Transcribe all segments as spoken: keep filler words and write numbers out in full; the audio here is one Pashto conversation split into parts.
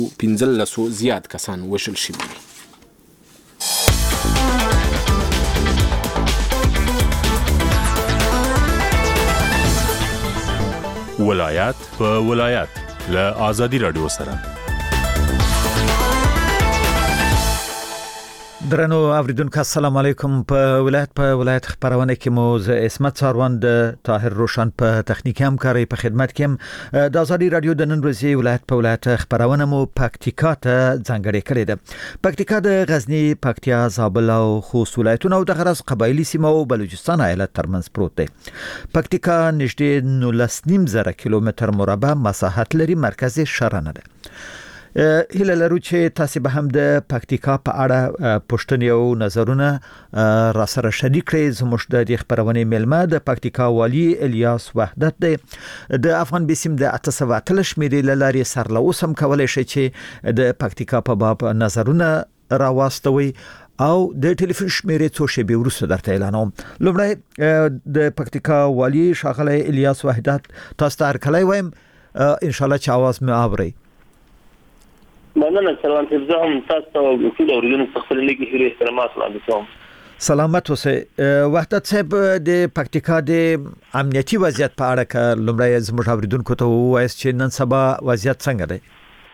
پنځلسو زیات کسان وژل شوي دي. ولایت په ولایت له آزادي رادیو سره. درنو اوریدونکو السلام علیکم. په ولایت په ولایت خبرونه کې مو ز اسمت څاروند طاهر روشن په تخنیکی همکاري په خدمت کې د آزادي رادیو د نن ورځې ولایت په ولایت خبرونه مو پکتیکا ته ځانګړې کړې ده. پکتیکا د غزنی، پکتیا، زابل او خوست ولایتونو او د غرض قبایلی سیمه او بلوچستان ایالت ترمنځ پروت دی. پکتیکا نږدې نولس نیم زره کیلومتر مربع مساحت لري. مرکز شهر نه ده. هله لرو چې تاسو به هم د پکتیکا په اړه پوښتنې او نظرونه را سره شریک کړئ. زموږ د خبرونه ملما د پکتیکا والی الیاس وحدت دی. د افغان بیسیم د اته سوه اتلس شمیرې لاري سر له اوسم کولای شي چې د پکتیکا په باب نظرونه راوستوي او د ټلیفون شمیرې څو شی به ورسره درته اعلانوم. لومړی د پکتیکا والی شاغله الیاس وحدت تاسو ته کله وایم ان شاء الله چې आवाज مې اوري. مننه سلام تفضل تاسو ټول اوریدونکو خپل لیکي هره احترامات وړاندې کوم. سلامت اوسئ. وحدت صاحب د پکتیکا د امنیتي وضعیت په اړه ک لومړی زموږ اوریدونکو ته وایي چې نن سبا وضعیت څنګه دی؟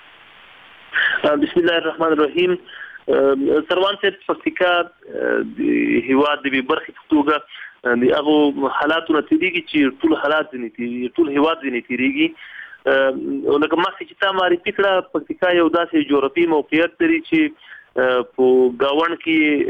بسم الله الرحمن الرحیم. سروان صاحب پکتیکا د هیواد د برخې توګه د هغه حالاتو نتیجه چې ټول حالات دي ټول هیواد دي نتیجه ولکه ما چې تا معرفي کړه پکتیکا یو داسې جغرافي موقعیت لري چې په گاوند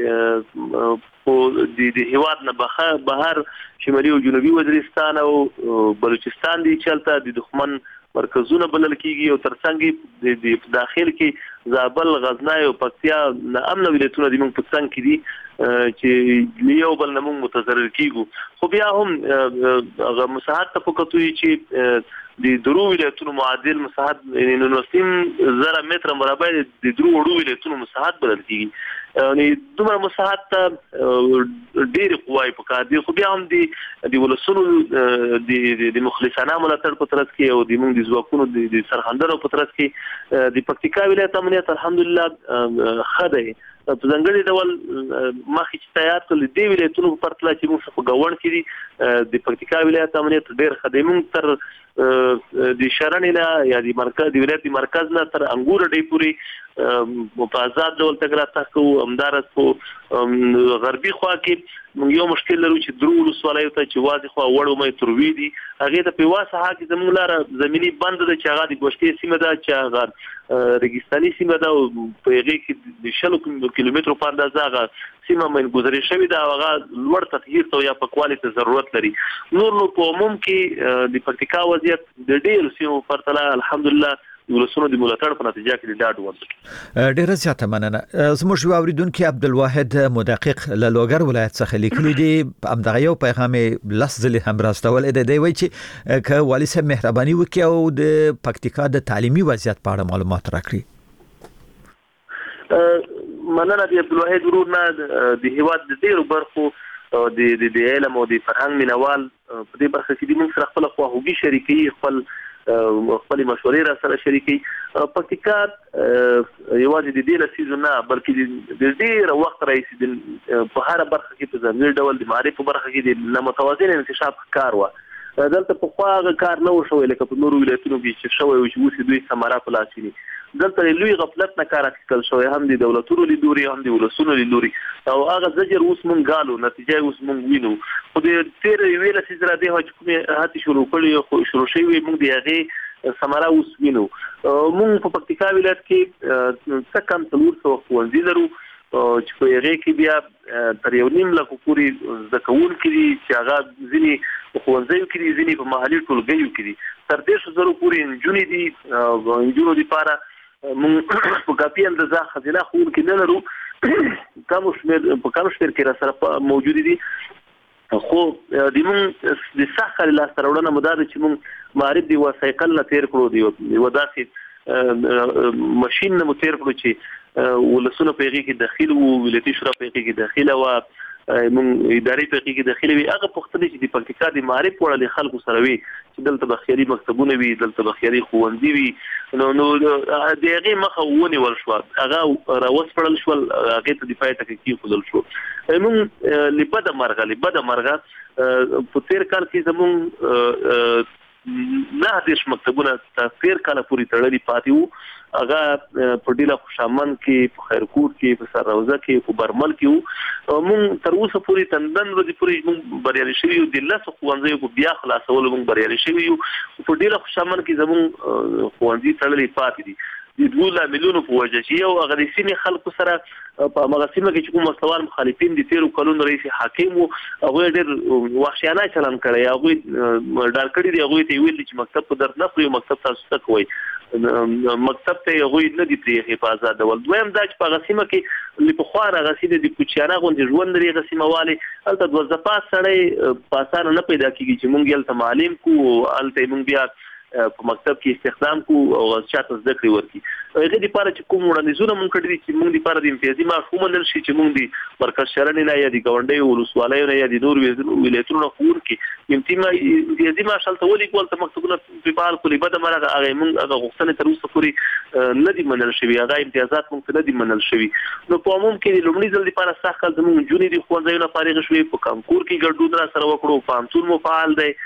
کې په د هیواد نه بهر شمالي او جنوبي وزیرستان او بلوچستان دي چلته د دښمن مرکزونه بلل کیږي او ترڅنګ د داخل کې زابل، غزنی او پکتیا نه امن ولایتونه د موږ په څنګ کې دي چې یو بل نه موږ متضرر کیږو. خو بیا هم هغه مساحت ته فکرتوي چې د درو ولایتونو معادل مساحت یعنی نولسیم زره متر مربع د درو وړو ولایتونو مساحت بلل کیږي. یعنی دومره مساحت ته ډېر قوای په کار دي. خو بیا هم د د ولسونو د د مخلصانه ملاتړ په ترڅ کې او د موږ د ځواکونو د سرحندونو په ترڅ کې د پکتیکا ولایت امنیت الحمدلله ښه دی. په ځانګړي ډول مخکې چې تیار کړل دی ولایتونو په پرتله چې موږ په گاوند کې دي د پکتیکا ولایت امنیت ډېر ښه دی. موږ تر د شرنې نه یا د مرکز د ولایت مرکز نه تر انګور ډې پورې په آزاد ډول تګ راتګ کوو. همدارس په غربي خوا کې موږ یو مشکل لرو چې درو ولسوالیو ته چې واځي خوا وړو مې تروي دي هغه ته په واسه ها کې زموږ لاره زمینی بند ده چې هغه د ګوشتي سیمه ده چې هغه ریګستاني سیمه ده او په هغه کې د شلو کیلومترو په اندازه هغه سیمه من گذري شوی دا هغه لوړ تطهیر ته یا پکوالي ته ضرورت لري. نور نو په عموم کې د پکتیکا وضعیت د ډېر سیمو په پرتله الحمدلله ولسونو د ملاتړ په نتیجه کې د ډاډ وړ. ډیره زیاته مننه. زموږ اوریدونکو عبدالواحد مدقق له لوګر ولایت څخه لیکلي دي همدغه یو پیغام لس ځلې هم راستول دی وایي چې ک والي صاحب مهرباني وکړي او د پکتیکا د تعلیمي وضعیت په اړه معلومات راکړي. مننه دی عبدالواحد ورونه د هیواد د ډیرو برخو د د علم او د فرهنګ مینوال په دې برخه کې د موږ سره خپل خواهوږي شریکي خپل خپل مشورې را سره شریکي. پکتیکا یوازې د دې لسیزو نه بلکې د ډیر وخت راځي په هر برخه کې په ځانګړي ډول د معرفت برخه کې د متوازن انکشاف کار و. دلته په خواغه کار نه وشوي لکه په نورو ولایتونو کې چې شوی او چې اوس دوی ثمره په لاس دي. دلته لوی غفلت نه کار اخیستل شوی هم د دولتونو لیدوري هم د ولسونو لیدوري او هغه زجر اوس مونږ غالو نتیجه اوس مونږ وینو. خو د تیر ویل چې زرا د حکومت هاتي شروع کړی خو شروع شوی مونږ دی هغه ثمره اوس وینو. مونږ په پکتیکا ولایت کې څه کم څلور سوه ښوونځي لرو چې په هغه کې بیا تر یو نیم لک پورې زده کوونکي دي چې هغه ځینې په ښوونځیو کې دي ځینې په محلي ټولګیو کې دي. تر دېرشو زرو پورې نجونې دي. نجونو دپاره موږ په کافي اندازه ښځینه ښوونکي نه لرو. کم شمېر په کم شمېر کې را سره موجود دي. خو د موږ د سخت کار لاسته راوړنه مو دا ده چې موږ معرف د یوه سایکل نه تېر کړو د یوه داسې ماشین نه مو تېر کړو چې ولسونه په هغې کې داخل وو ولایتي شورا په هغې کې داخله وه موږ اداري په کې داخلي وي هغه پښتني چې د پکتیکا د معرفت وړ خلکو سره وي چې دلته بخیري مکتبونه وي دلته بخیري ښوونځي وي نو نو د هغه مخه ونیول شو هغه راوسپړل شو هغه ته د پای تکي خپل شو موږ لبد مرغه لبد مرغه په تیر کال کې زموږ نه دیش مکتبونه تیر کال پوری تړلي پاتې وو هغه په ډیله خوشامن کې په خیرکوټ کې په سروزه کې په برمل کې موږ تر اوسه پوری تندن ورځې پوری موږ بریالي شوي یو د لاسو خوانځي په بیا خلاصول موږ بریالي شوي یو په ډیله خوشامن کې زموږ خوانځي تړلي پاتې دي د دوه ملیونو په وجه چې یو هغه د سیمې خلکو سره په مغاسمه کې چې کوم مستوال مخالفین دي تیرو کلونو رئیس حاکم او هغه ډېر وحشیانه چلن کړی هغه ډار کړی دی هغه ته ویل چې مکتب په درس نه پریو مکتب تاسو ته کوي مکتب ته هغه نه دی پری حفاظت ول دویم دا چې په غسیمه کې لپاره خو هغه غسیمه د کوچیانه غونډې ژوند لري غسیمه والي البته د وظیفات سره پاسانه نه پیدا کیږي چې مونږ یل تعلیم کو البته مونږ بیا په مکتب کې استخدام کو او چاته زده کړی ورکی هغه د پاره چې کوم وړاندیزونه مونږ کړی چې مونږ د پاره د امتیازي معفوم نه شي چې مونږ د مرکز شرن نه یا د گاونډي ولسوالۍ نه یا د نور ولایتونو خور کې امتیازي معاشل ته ولي کول ته مکتبونه په بال کولې بده مرغه هغه مونږ هغه غوښتنه تر اوسه پورې نه دي منل شوی هغه امتیازات مونږ نه دي منل شوی نو په عموم کې د لومړي ځل لپاره سخت کال زموږ جونی دي خوځایونه فارغ شوی په کانکور کې ګډون را سره وکړو فهمتون مو فعال دی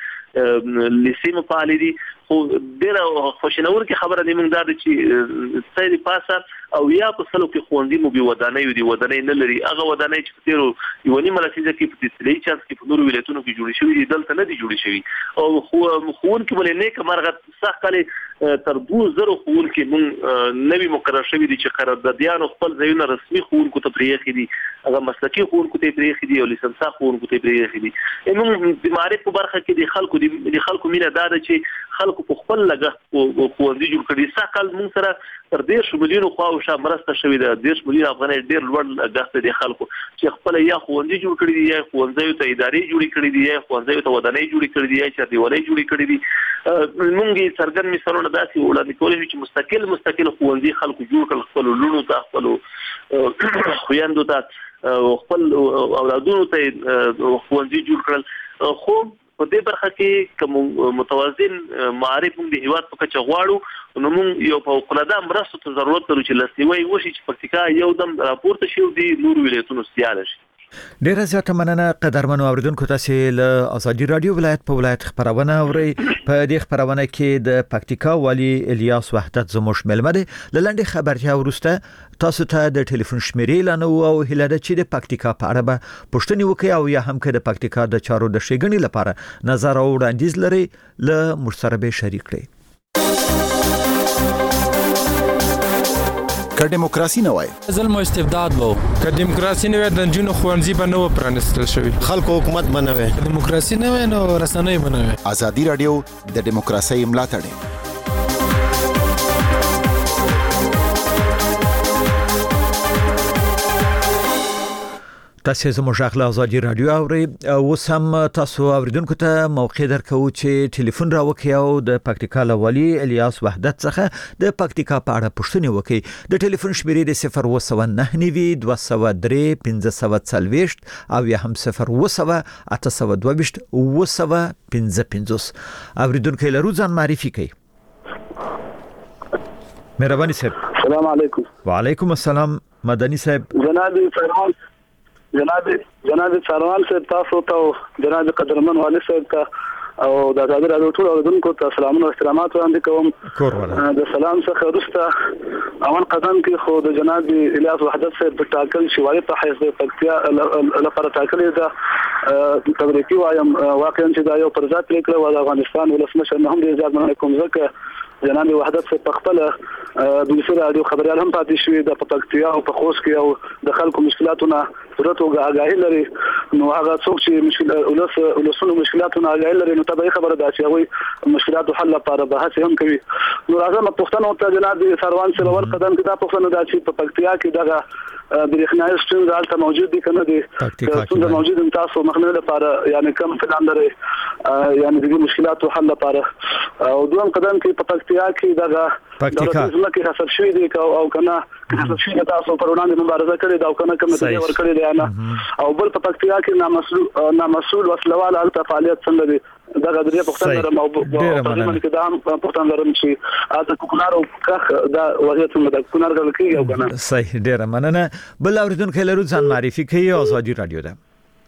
لیسې مو فعال دي خو ډېره خوشنور کې خبره دی موږ دا چې سړي پاسه او یا په سلو کې خوندې مو به ودانۍ دي ودانۍ نه لري هغه ودانۍ چې تیرو یو نیمه لسیزه کې په تسلی چانس کې په نورو ولایتونو کې جوړې شوې دي دلته نه دي جوړې شوې او خو خون کې ولې نیک مرغه سخت کالي تر دوه زره خون کې مون نوی مقرر شوی دي چې قراردادیان خپل ځایونه رسمي خون کو ته پریخي دي هغه مسلکي خون کو ته پریخي دي او لیسنسا خون کو ته پریخي دي موږ د معرفت په برخه کې د خلکو د خلکو مینه دا ده چې خلکو په خپل لګه او خوندې جوړ کړي ساکل مون سره تر دیش ملیونو خو او شا مرسته شوی ده دیش ملیون افغانۍ ډیر لوړ لګښت دي خلکو چې خپل یا خوندې جوړ کړي دي یا خوندې ته ادارې جوړې کړي دي یا خوندې ته ودانۍ جوړې کړي دي یا چې دیوالۍ جوړې کړي دي مونږه سرګن مثالونه داسې وړاندې کولای چې مستقل مستقل خوندې خلکو جوړ کړي خپل لونو ته خپل خويندو ته خپل اولادونو ته خوندې جوړ کړل خو په دې برخه کې کوم متوازن معارف موږ د هیواد په کچه غواړو نو موږ یو په خلدا مرستو ته ضرورت لرو چې لسیوي وشي چې پکتیکا یو دم راپورته شي او د نور ولایتونو سیاله شي ډیره زیاته مننه قدرمنو اوریدونکو تاسو له ازادي رادیو ولایت په ولایت خبرونه اوري په دې خبرونه کې د پکتیکا والی الیاس وحدت زموږ ملمه دي لنډه خبرتیا ورسته تاسو ته د ټلیفون شمیرې لانه او هلاده چې د پکتیکا په اړه به پوښتنه وکړي او یا هم که د پکتیکا د چارو د شګنی لپاره نظر او وړاندیز لري له مرسره به شریک کړئ که دیموکراسي نه وای ظلم او استبداد وو که دیموکراسي نه وای د جنونو خوانځي به نو پرانستل شوی خلکو حکومت بنوي دیموکراسي نه وای نو رسنۍ بنوي ازادي رادیو د دیموکراسي ملاتړ تاسو زموږ غږ ازادي رادیو اوري او سم تاسو اوریدونکو ته موقع درکو چې ټلیفون راوکي او د پکتیکا والی الیاس وحدت څخه د پکتیکا په اړه پوښتنه وکړي د ټلیفون شمیرې د صفر و سو نه نیوي دوه سو درې پنځه سو څلويشت او یا هم صفر و سو اته سو دوه و سو پنځه پنځوس اوریدونکو له روزان معرفي کوي مهرباني صاحب السلام علیکم وعلیکم السلام مدني صاحب جناب فرمان جناب جناب سروان صاحب تاسو ته جناب قدرمن والي صاحب ته او د ازادي رادیو ټول اوریدونکو ته سلامونه او احترامات وړاندې کوم کور ولا د سلام څخه وروسته اول قدم کې خو د جناب الیاس وحدت صاحب په ټاکل شي والي په حیث د پکتیا لپاره ټاکل دا تبریکي وایم واقعا چې دا یو پرځات لیکل و د افغانستان ولسمشر نه هم د ځاد مننه کوم ځکه جناب وحدت صاحب په خپل د وسیله رادیو خبريال هم پاتې شوی د پکتیا او په خوست کې او د خلکو مشکلاتونه ورته آگاهی لري نو هغه څوک چې مشکل ولس ولسونو مشکلاتونه آگاهی لري نو تبعي خبره ده چې هغه مشکلاتو حل لپاره بحث هم کوي نو راځم پښتنو ته جناب سروان سره ول قدم کې دا پښتنه ده چې په پکتیا کې دغه برېښنايي ستونزې حالت موجود دي کنه دي ستونزې موجود دي تاسو مخنیوي لپاره یعنی کم پلان لري یعنی د مشکلاتو حل لپاره او دوم قدم کې په پکتیا کې دغه پکتیکا ځمکې حاصل شوی دی او کنه حاصل شوی تاسو پر وړاندې مبارزه کړې دا او کنه کوم څه ور کړې دی نه او بل په پکتیکا کې نامسؤل نامسؤل وسلوال الته فعالیت څنګه دی دا غوډه پښتون لرم او په دې کې دا هم پښتون لرم چې اته کوکنار او کخ دا وضعیت څنګه د کوکنار غل کې او کنه صحیح ډیره مننه بل اوریدونکو لرو ځان معرفي کوي آزادي رادیو ده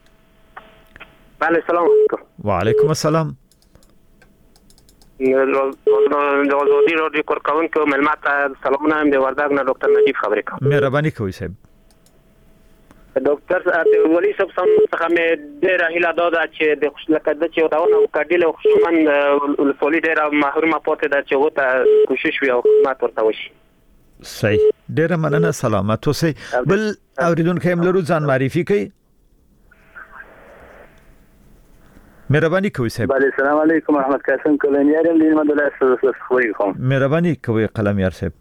بله سلام علیکم وعلیکم السلام د آزادي رادیو کارکونکو ملمت سلامونه هم د وردګ نه ډاکټر نجیب خبرې کوم مهرباني کوئ صاحب ډاکټر ولی صاحب څنګه مې ډېر هیله داده چې د خوشلکه د چې داونه کډیل او خوشمن ولفولي ډېر محرومه پاتې ده چې وته کوشش وي او خدمت ورته وشي صحیح ډېر مننه سلامت اوسئ بل اوریدونکو هم لرو ځان معرفي کوي مهرباني کوئ صاحب بله السلام علیکم احمد قاسم کلنیار یم د مدرسې سره خبرې کوم مهرباني کوئ قلمیار صاحب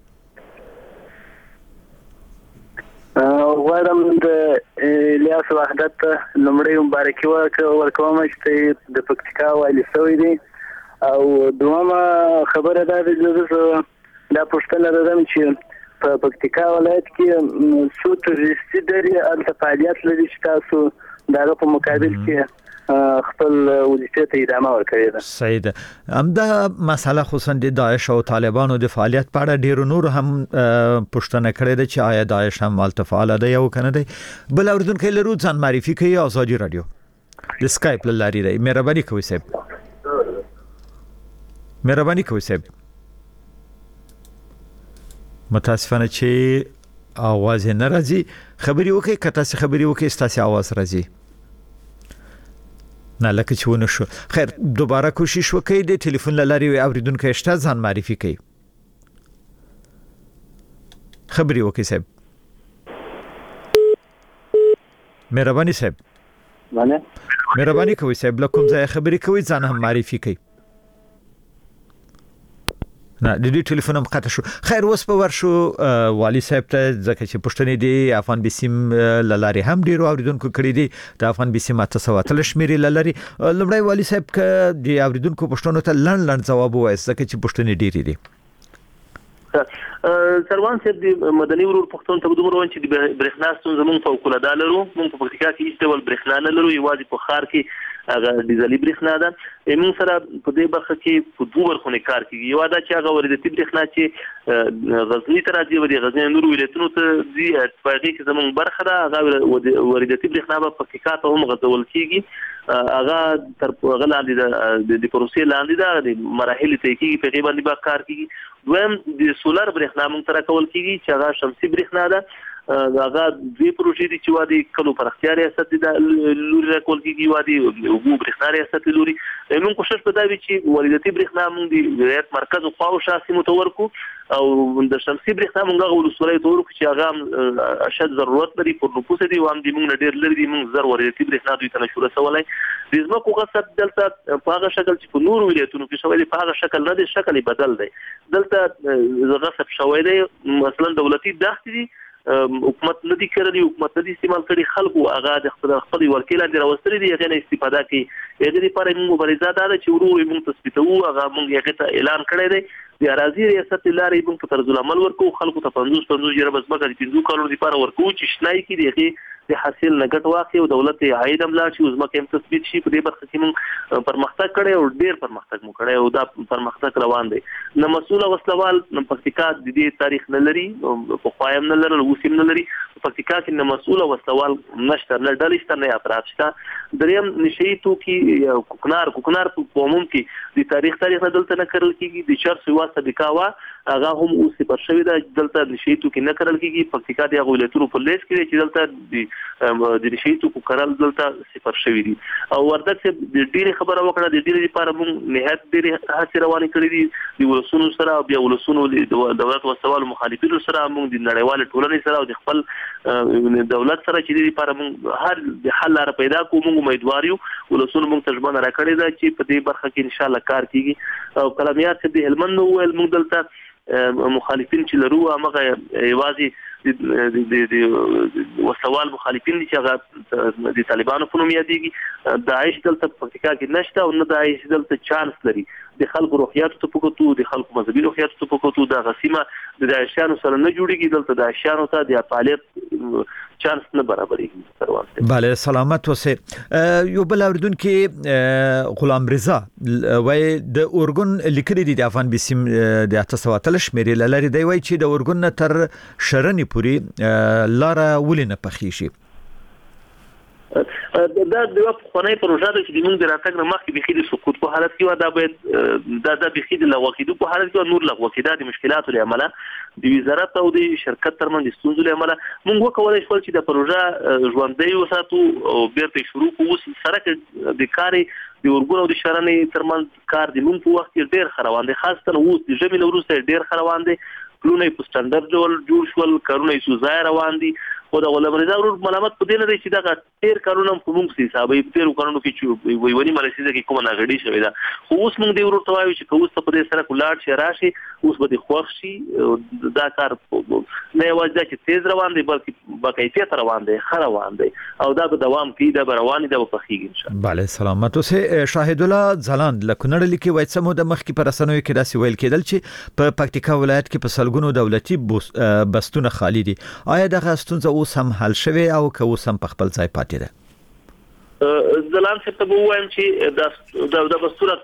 غواړم د الیاس وحدت لمړی مبارکي ورکوم چې د پکتیکا وایي سوی دی او دومره خبره ده چې دا پښتنه ده چې په پکتیکا ولایت کې څو تورستي دري الته فعالیت لري چې تاسو دغه په مقابل کې خپل وظیفه ته ادامه ورکړي ده صحیح ده همدا مسله خصوصا د داعش او طالبانو د فعالیت په اړه ډیر نور هم پښتنه کړي ده چې آیا داعش هم مالته فعال ده یا کنه ده بل اوریدونکو لرو ځان معرفي کوي آزادي رادیو د سکایپ لاري دی مهرباني کوئ صاحب مهرباني کوئ صاحب متاسفانه چې आवाज نه راځي خبري وکي کته څه خبري وکي ستاسو आवाज راځي نه لکه چې ونه شو خیر دوباره کوشش وکړئ د ټلیفون لاري اوریدونکو اشته ځان معرفي کړئ خبري وکي صاحب مهرباني صاحب باندې مهرباني کوئ صاحب لکه کوم ځای خبري کوي ځان هم معرفي کړئ نه د دې ټلیفون هم قطع شو خیر اوس په ورشو والی صاحب ته ځکه چې پښتنې دی افغان بسیم لاري هم ډیرو اوریدونکو کړی دي د افغان بسیم تاسو وتل شمیري لاري لمړی والی صاحب ک د اوریدونکو پښتنو ته لړ لړ جواب وایي ځکه چې پښتنې ډیری دي سروان صاحب د مدني ورور پښتون ته دومره وان چې د برېښنا ستونزه مونږ فوق العاده لرو مونږ په پکتیکا کې هیڅ ډول برېښنا نه لرو یوازې په ښار کې هغه ډیزلي برېښنا ده موږ سره په دې برخه کې په دوه برخو نه کار کوي یو دا چې هغه وارداتي برېښنا چې غزنی ته راځي او د غزنی نور ولایتونو ته ځي په هغه کې زموږ برخه ده هغه وارداتي برېښنا په پکتیکا ته هم غځول کیږي هغه تر هغه لاندې د پروسې لاندې ده د مراحل ته کیږي په غیبه باندې کار کوي دویم د سولر برېښنا موږ سره کول کیږي چې هغه شمسي برېښنا ده هغه دوی پروژې دي چې وادي کلو پر اختیار ریاست د لوري راکول کیږي وادي او برېښنا ریاست لوري موږ کوشش په دا وی چې وارداتي برېښنا موږ د ولایت مرکز او خواو شاسي متورکو او د شمسي برېښنا موږ غوړو سولې تورکو چې هغه اشد ضرورت لري پر نفوس دي او هم د موږ ډېر لري موږ زر وارداتي برېښنا دوی ته نشو رسولای د زمکو غصب دلته په هغه شکل چې په نور ولایتونو کې شوی په هغه شکل نه دی شکل بدل دی دلته غصب شوی دی مثلا دولتي داخلي دي حکومت ندی کړی حکومت ندی استعمال کړي خلکو هغه د خپل خپل ورکیل اندر راوستري دي هغه نه استفاده کوي هغه لپاره موږ مبارزه ده چې ورو موږ تثبیتو هغه موږ هغه ته اعلان کړی دی د اراضي ریاست لارې موږ په طرز العمل ورکو خلکو ته پنځوس پنځوس جره بس مګر پنځو کالو لپاره ورکو چې شنای کې دی د حاصل نګټ واقع او دولت عاید عملا چې اوس مکه تثبیت شي په دې برخه کې موږ پرمختګ کړی او ډیر پرمختګ مو کړی او دا پرمختګ روان دی نو مسؤل وسلوال په پکتیکا د دې تاریخ نه لري په خوایم نه لري او سیم نه لري په پکتیکا کې نو مسؤل وسلوال نشته نه ډلشته نه افراد شته دریم نشي تو کې کوکنار کوکنار په عموم کې د تاریخ تاریخ نه دلته نه کړل کیږي د چارسو واسطه بکاوا هغه هم اوس پر شوی دا دلته نشي تو کې نه کړل کیږي پکتیکا د غولتونو په لیست کې چې دلته د نشي تو کو کړل دلته صفر شوی دي او وردک چې د ډیره خبره وکړه د ډیره لپاره موږ نهایت ډیره هڅه روانه کړې دي د ولسونو سره او بیا ولسونو د دولت او سوال مخالفینو سره موږ د نړیوال ټولنې سره او د خپل دولت سره چې د لپاره موږ هر د حل لپاره پیدا کوو موږ امیدوار یو ولسونو موږ تجربه راکړې ده چې په دې برخه کې ان شاء الله کار کیږي او کلمیات چې د هلمند نو ول موږ دلته مخالفین چې لرو هغه یوازې د وسوال مخالفین دي چې هغه د طالبانو په نوم یادېږي. داعش دلته په پکتیکا کې نشته او نه داعش دلته چانس لري. د خلکو روحیاتو ته پکوتو د خلکو مذهبي روحیاتو ته پکوتو د غسیمه د داعشانو سره نه جوړیږي. دلته داعشانو ته د فعالیت چانس نه برابرېږي. سروان بله سلامت اوسه. یو بل اوریدونکو غلام رضا وای د اورګون لیکلي دي د افغان بسیم د اته سوه اتلس شمیرې لري دی وای چې د اورګون نه تر شرنې پوری لاره ولې نه پخې شي. دا د یو خونای پروژه ده چې موږ د راتګ نه مخکې بخید سقوط په حالت کې و. دا باید دا د بخید لغوه کېدو په حالت کې نور لغوه کېدا د مشکلاتو لامل د وزارت او د شرکت ترمنځ ستونزې لامل موږ وکولای شو چې د پروژه ژوندۍ وساتو او بیرته شروع کوو. سره د کاري د اورګون او د شرنې ترمنځ کار د موږ په وخت کې ډېر خروان دي، خاصه اوس د ژمي وروسته ډېر خروان دي. پلونه په سټانډرډ ډول جوړ شول، کارونه یې سوزای روان دي. خو د غلام رضا ورور ملامت په دې نه دی چې دا ډېر کارونه په موږ سي حسابي په ډېر کارونو کې چې وی ونی ملسیزه کې کومه ناغړي شوی دا. خو اوس موږ دی ورور ته وایو چې اوس په دې سره کولاړ شي راشي، اوس به د خوښ شي. دا کار نه یوازې دا چې تیز روان دی بلکې باکیفیت روان دی، ښه روان دی او دا به دوام کوي، دا به روان دی، دا به پخېږي ان شاء الله. بله سلامت اوسه. شاهد الله ځلاند له کونړ لیکي وایي څه موده مخکې په رسنیو کې داسې ویل کېدل چې په پکتیکا ولایت کې په سلګونو دولتي بستونه خالي دي. آیا دغه ستونزه اوس هم حل شوه او که اوس هم په خپل ځای پاتې ده؟ زلان څه ته وایم چې دا د بستونه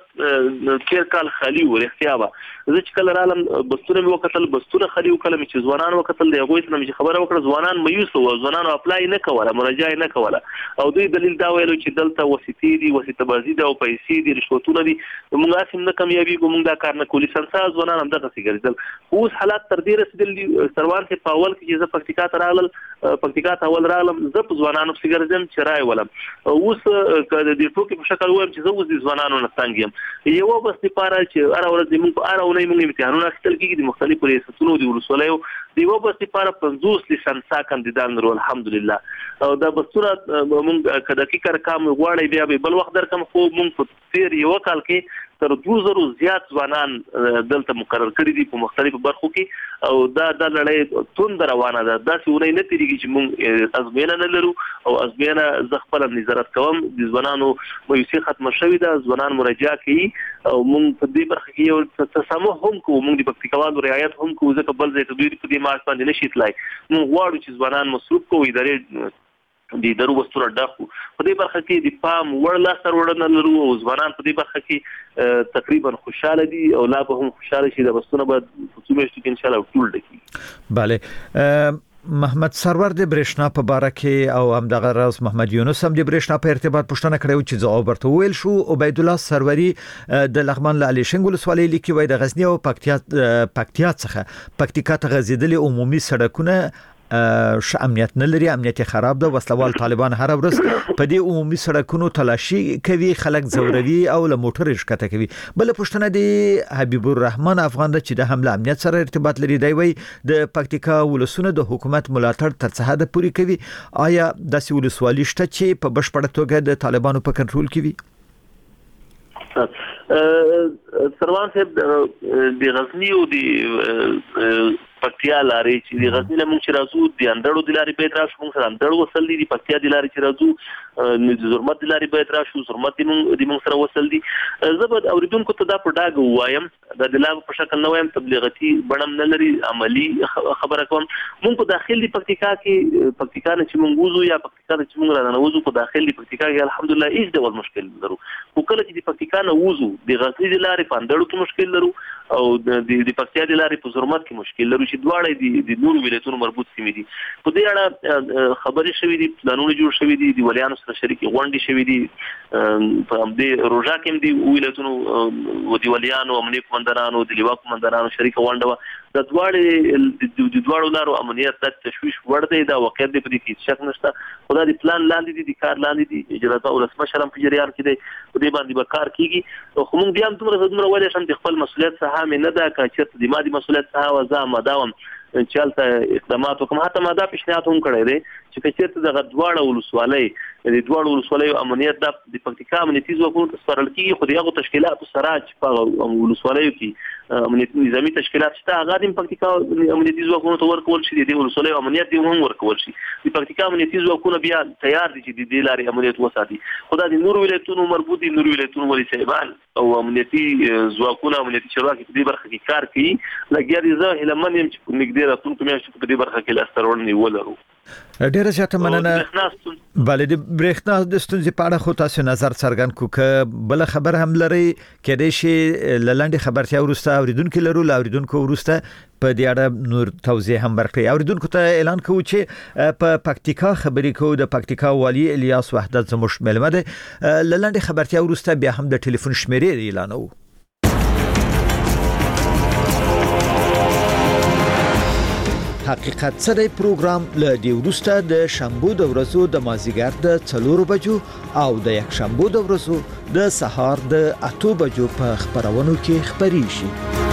تیر کال خالی و اختیا به زه چې کله رالم بستونه مې وکتل، بستونه خالی و. کله چې ځوانان وکتل د هغوی څخه مې خبره وکړه ځوانان مایوس وو، ځوانانو اپلای نه کوله، مراجعه نه کوله او دوی دلیل دا ویلو چې دلته وسیتې دي، وسیته بازي ده او پیسې دي، رشوتونه دي، موږ هسې نه کامیابېږو، موږ دا کار نه کوو. لیسنسا ځوانان همدغسې ګرځېدل. اوس حالات تر دې رسېدل دي سروان کې په اول کې چې زه پکتیکا ته راغلل پکتیکا ته اول راغلم زه په ځوانانو پسې ګرځم چې رای ولم. اوس که د دې ټوکې په شکل ووایم چې زه اوس د ځوانانو نه تنګ یم. یوه بس دپاره چې هره ورځ زموږ په هره اونۍ موږ امتحانونه اخیستل کېږي د مختلفو ریاستونو د ولسوالیو د یوه بس دپاره پنځوس لیسنسا کاندیدان لرو الحمدلله. او دا بسونه موږ که دقیق ارقام غواړئ بیا به بل وخت درکړم، خو موږ په تېر یوه کال کې تر دوه زرو زیات ځوانان دلته مقرر کړي دي په مختلفو برخو کې او دا د لړۍ توند روانه ده. داسې ونې نه تېرېږي چې موږ ازموینه نه لرو او ازموینه زه خپله نظارت کوم. د ځوانانو مایوسي ختمه شوې ده، ځوانان مراجعه کوي او موږ په دې برخه کې یو تسامح هم کوو، موږ د پکتیکاوالو رعایت هم کوو ځکه بل ځای ته دوی په دې معاش باندې نشي تلای. موږ غواړو چې ځوانان مصروف کوو، ادارې د ادارو بستونه ډک وو. په دې برخه کې د پام وړ لاسته راوړنه لرو او ځوانان په دې برخه کې تقریبا خوشحاله دي او لا به هم خوشحاله شي. د بستونه به په څو میاشتو کې انشاءالله ټول ډکي. بله محمد سرور د برېښنا په باره کې او همدغه راز محمد یونس هم د برېښنا په ارتباط پوښتنه کړې و چې ځواب ورته وویل شو. عبید الله سروري د لغمان له الیشنګ ولسوالۍ لیکي وایي د غزني او پکتیا پکتیا څخه پکتیکا ته غځېدلي عمومي سړکونه ش امنیت نه لري، امنیت خراب ده. وسلوال طالبان هر ورځ په دې عمومي سړکونو تلاشي کوي، خلک زوروي او له موټر ښکته کوي. بل پوښتنه دی حبیب الرحمن افغان ده چې د حمله امنیت سره ارتباط لري. دی وایي د پکتیکا ولسونه د حکومت ملاتړ تر څه حد پورې کوي؟ آیا داسې ولسوالي شته چې په بشپړه توګه د طالبانو په کنټرول کې وي؟ سروان صاحب د غزنی او د پکتیا لارې چې د غزنی له موږ چې راځو د اندړو د لارې باید راشو، موږ سره اندړ وصل دي. د پکتیا د لارې چې راځو د زرمت د لارې باید راشو، زرمت د موږ سره وصل دي. زه به اورېدونکو ته دا په ډاګه ووایم، دا د لاغ په شکل نه وایم، تبلیغاتي بڼه نه لري، عملي خبره کوم. موږ په داخل د پکتیکا کې پکتیکا نه چې موږ وځو یا پکتیکا نه چې موږ راننوځو په داخل د پکتیکا کې الحمدلله هیڅ ډول مشکل نه لرو. خو کله چې د پکتیکا نه وځو د غزنی د لارې په اندړو کې مشکل لرو او د پکتیا د لارې په زرمت کې مشکل لرو چې دواړه د نورو ولایتونو مربوط سیمې دي. په دې اړه خبرې شوې دي، پلانونه جوړ شوي دي، د ولیانو سره شریکې غونډې شوې دي. په همدې روژه کې هم د ولایتونو د ولیانو، امنیه قمندانانو، د لوا قمندانانو شریکه غونډه وه. د دواړو د دواړو لارو امنیت د تشویش وړ دی، دا واقعیت دی، په دې کې شک نشته. خو دا د پلان لاندې دي، د کار لاندې دي، اجرات او ولسمشر هم په جریان کې دی، په دې باندې به کار کېږي. خو موږ بیا هم دومره دومره ویلی شم د خپل مسؤلیت څخه مې نه ده، که چېرته د ما د مسؤلیت څخه وه زه اماده وم چې هلته اقدامات وکړم. حتی ما دا پیشنهاد هم کړی دی چې که چېرته دغه دواړه ولسوالۍ د دواړو ولسوالیو امنیت دا د پکتیکا امنیتي ځواکونو ته سپارل کېږي، خو د هغو تشکیلاتو سره چې په هغه ولسوالیو کې امنیتي نظامی تشکیلات شته هغه د پکتیکا امنیتي ځواکونو ته ورکول شي د ولسوالۍ امنیت دی هم ورکول شي د پکتیکا امنیتي ځواکونه بیا تیار دي چې د دې لارې امنیت وساتي خدای د نور ولایتونو مربوط دي نور ولایتونو ولې صاحبان او امنیتي ځواکونه امنیتي چارواکي په دې برخه کې کار کوي لګیا دي زه هلمن يم چې نږدې راتلونکو میاشتو په دې برخه کې لاسترونه ولرو ډیره زیاته مننه بل د برېښنا د ستونزې په اړه خو تاسو نظر څرګند کو ک بل خبر هم لري کېدای شي لاندې خبرتیا ورسته اوریدونکو لرو اوریدونکو ورسته په دې اړه نور توضیح هم ورکړي اوریدونکو ته اعلان کوو چې په پکتیکا خبرې کوو د پکتیکا والی الیاس وحدت زموږ ملمه ده لاندې خبرتیا ورسته بیا هم د ټلیفون شمیرې اعلانو حقیقت سره پروګرام له دی ورسته د شنبه د ورځو د مازیګر د څلور بجو او د یک شنبه د ورځو د سهار د اته بجو په خبرونو کې خبري شي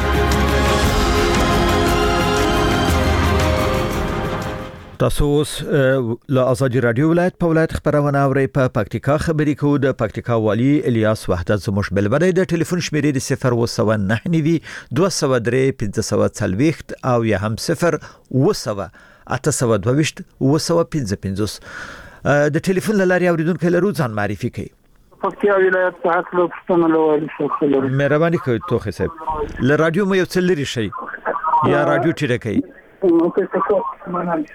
تاسو اوس له ازادي رادیو ولایت په ولایت خبرونه اورئ په پکتیکا خبرې کوو د پکتیکا والی الیاس وحدت زموږ بلبلې د ټلیفون شمیرې د صفر و سو نه نوي دوه سو درې پنځه سو څلوېښت او یا هم صفر و سو اته سو دوه و سو پنځه پنځوس د ټلیفون لاري اوریدونکو لرو ځان معرفي کوي پکتیا ولایت په حق له پښتنه لوالي څخه لري مهرباني کوئ توخه صاحب له رادیو مو یو څل لري شي یا رادیو ټیټه کوي نو که څه منل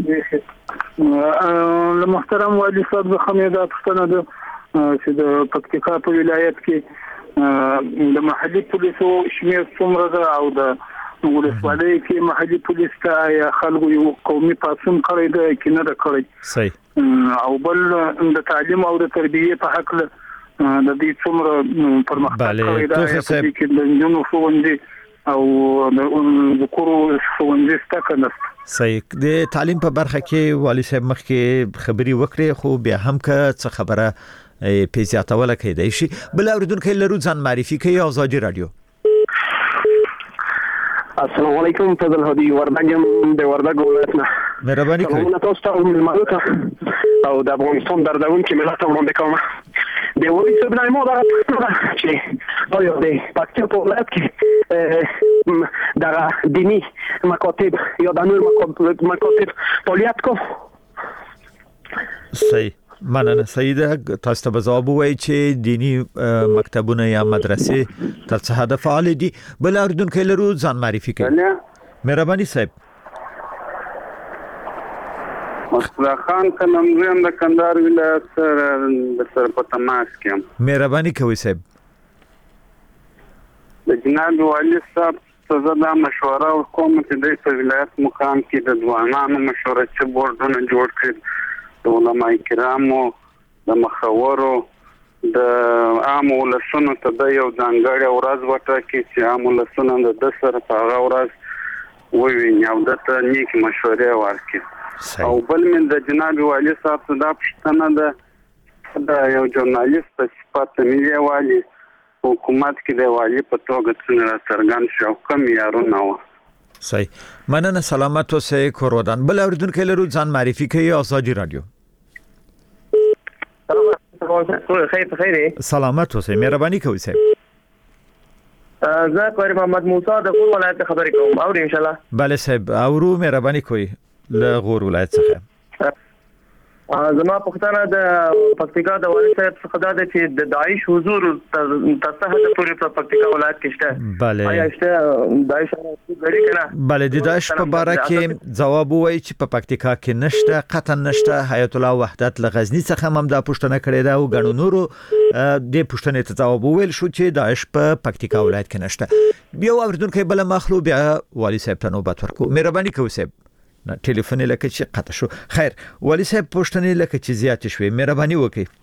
له محترم والي صاحب د خمیده پښتنه د چې د پکتیکا په ولایت کې د محلي پولیسو شمیر څومره ده او د ولسوالۍ کې محلي پولیس ته یا خلکو یو قومي پاتون کړی دی کې نه ده کړی صحیح او بل د تعلیم او د تربیې په حق له د دې څومره پرمختګ کړی دی چې د نجونو ښوونځي او د کورو ښوونځي سته کنه صحیح د تعلیم په برخه کې والی صاحب مخکې خبري وکړي خو بیا هم که څه خبره پیزیاتوله کېدای شي بل اوریدونکو لرو ځان معرفي کوي ازادي رادیو السلام علیکم فضل هدی وردګم د وردګ ولایتنا مهرباني کوي تاسو ته ملمالو او د افغانستان دردون کې ملت وړاندې کوم د وایي څه بنای مو دا چې او یو دی پکتیا په ولایت کې د دینی مکاتب یا د نور مکاتب فعالیت کو صحیح مننه سیده تاسو ته جواب وایي چې دینی مکتبونه یا مدرسې تر څه هدف فعال دي بل اوریدونکو لرو ځان معرفي کوي مهرباني صاحب مصطفی خان کلمزیم د کندهار ولایت سره د سر په تماس کې مهرباني کوي صاحب د جناب والی صاحب څه دا مشوره کوم چې د ولایت مقام کې د ځوانانو مشوره چې بورډونه جوړ کړي د علماء کرامو د مخورو د عام ولسونو ته د یو ځانګړی ورځ وټاکي چې عام ولسونه د سره په هغه ورځ وویني او دته نیک مشورې ورکړي او بل من د جناب والی صاحب ته دا پوښتنه ده د یو ژورنالیست په صفت ملي والی حکومت کې د والی په توګه څنګه څرګند شو کوم یارونه و صحیح مننه سلامت اوسئ کورودان بل اوریدونکو لرو ځان معرفي کوي ازادي رادیو سلامت اوسئ مهرباني کوئ صاحب زه کوي محمد موسی د غور ولایت خبرې کوم او ان شاء الله بله صاحب اورو مهرباني کوئ له غور ولایت څخه زما پښتنه د پکتیکا د والي صاحب څخه دا چې د داعش حضور تاسو د پوری په پکتیکا ولایت کې شته bale آیا شته داعش غړي کنه bale د داعش په اړه کې جواب وایي چې په پکتیکا کې نشته قطعا نشته حیات الله وحدت لغزنی څخه هم دا پښتنه کړې ده او غنو نورو د پښتنې ته جواب ویل شو چې داعش په پکتیکا ولایت کې نشته بیا اوریدونکو بل مخلو بیا والي صاحب ته نوبت ورکو مهرباني کوئ صاحب نه ټلیفون لکه چې قطع شو خیر والي صاحب پوښتنه لکه چې زیات شوي مهرباني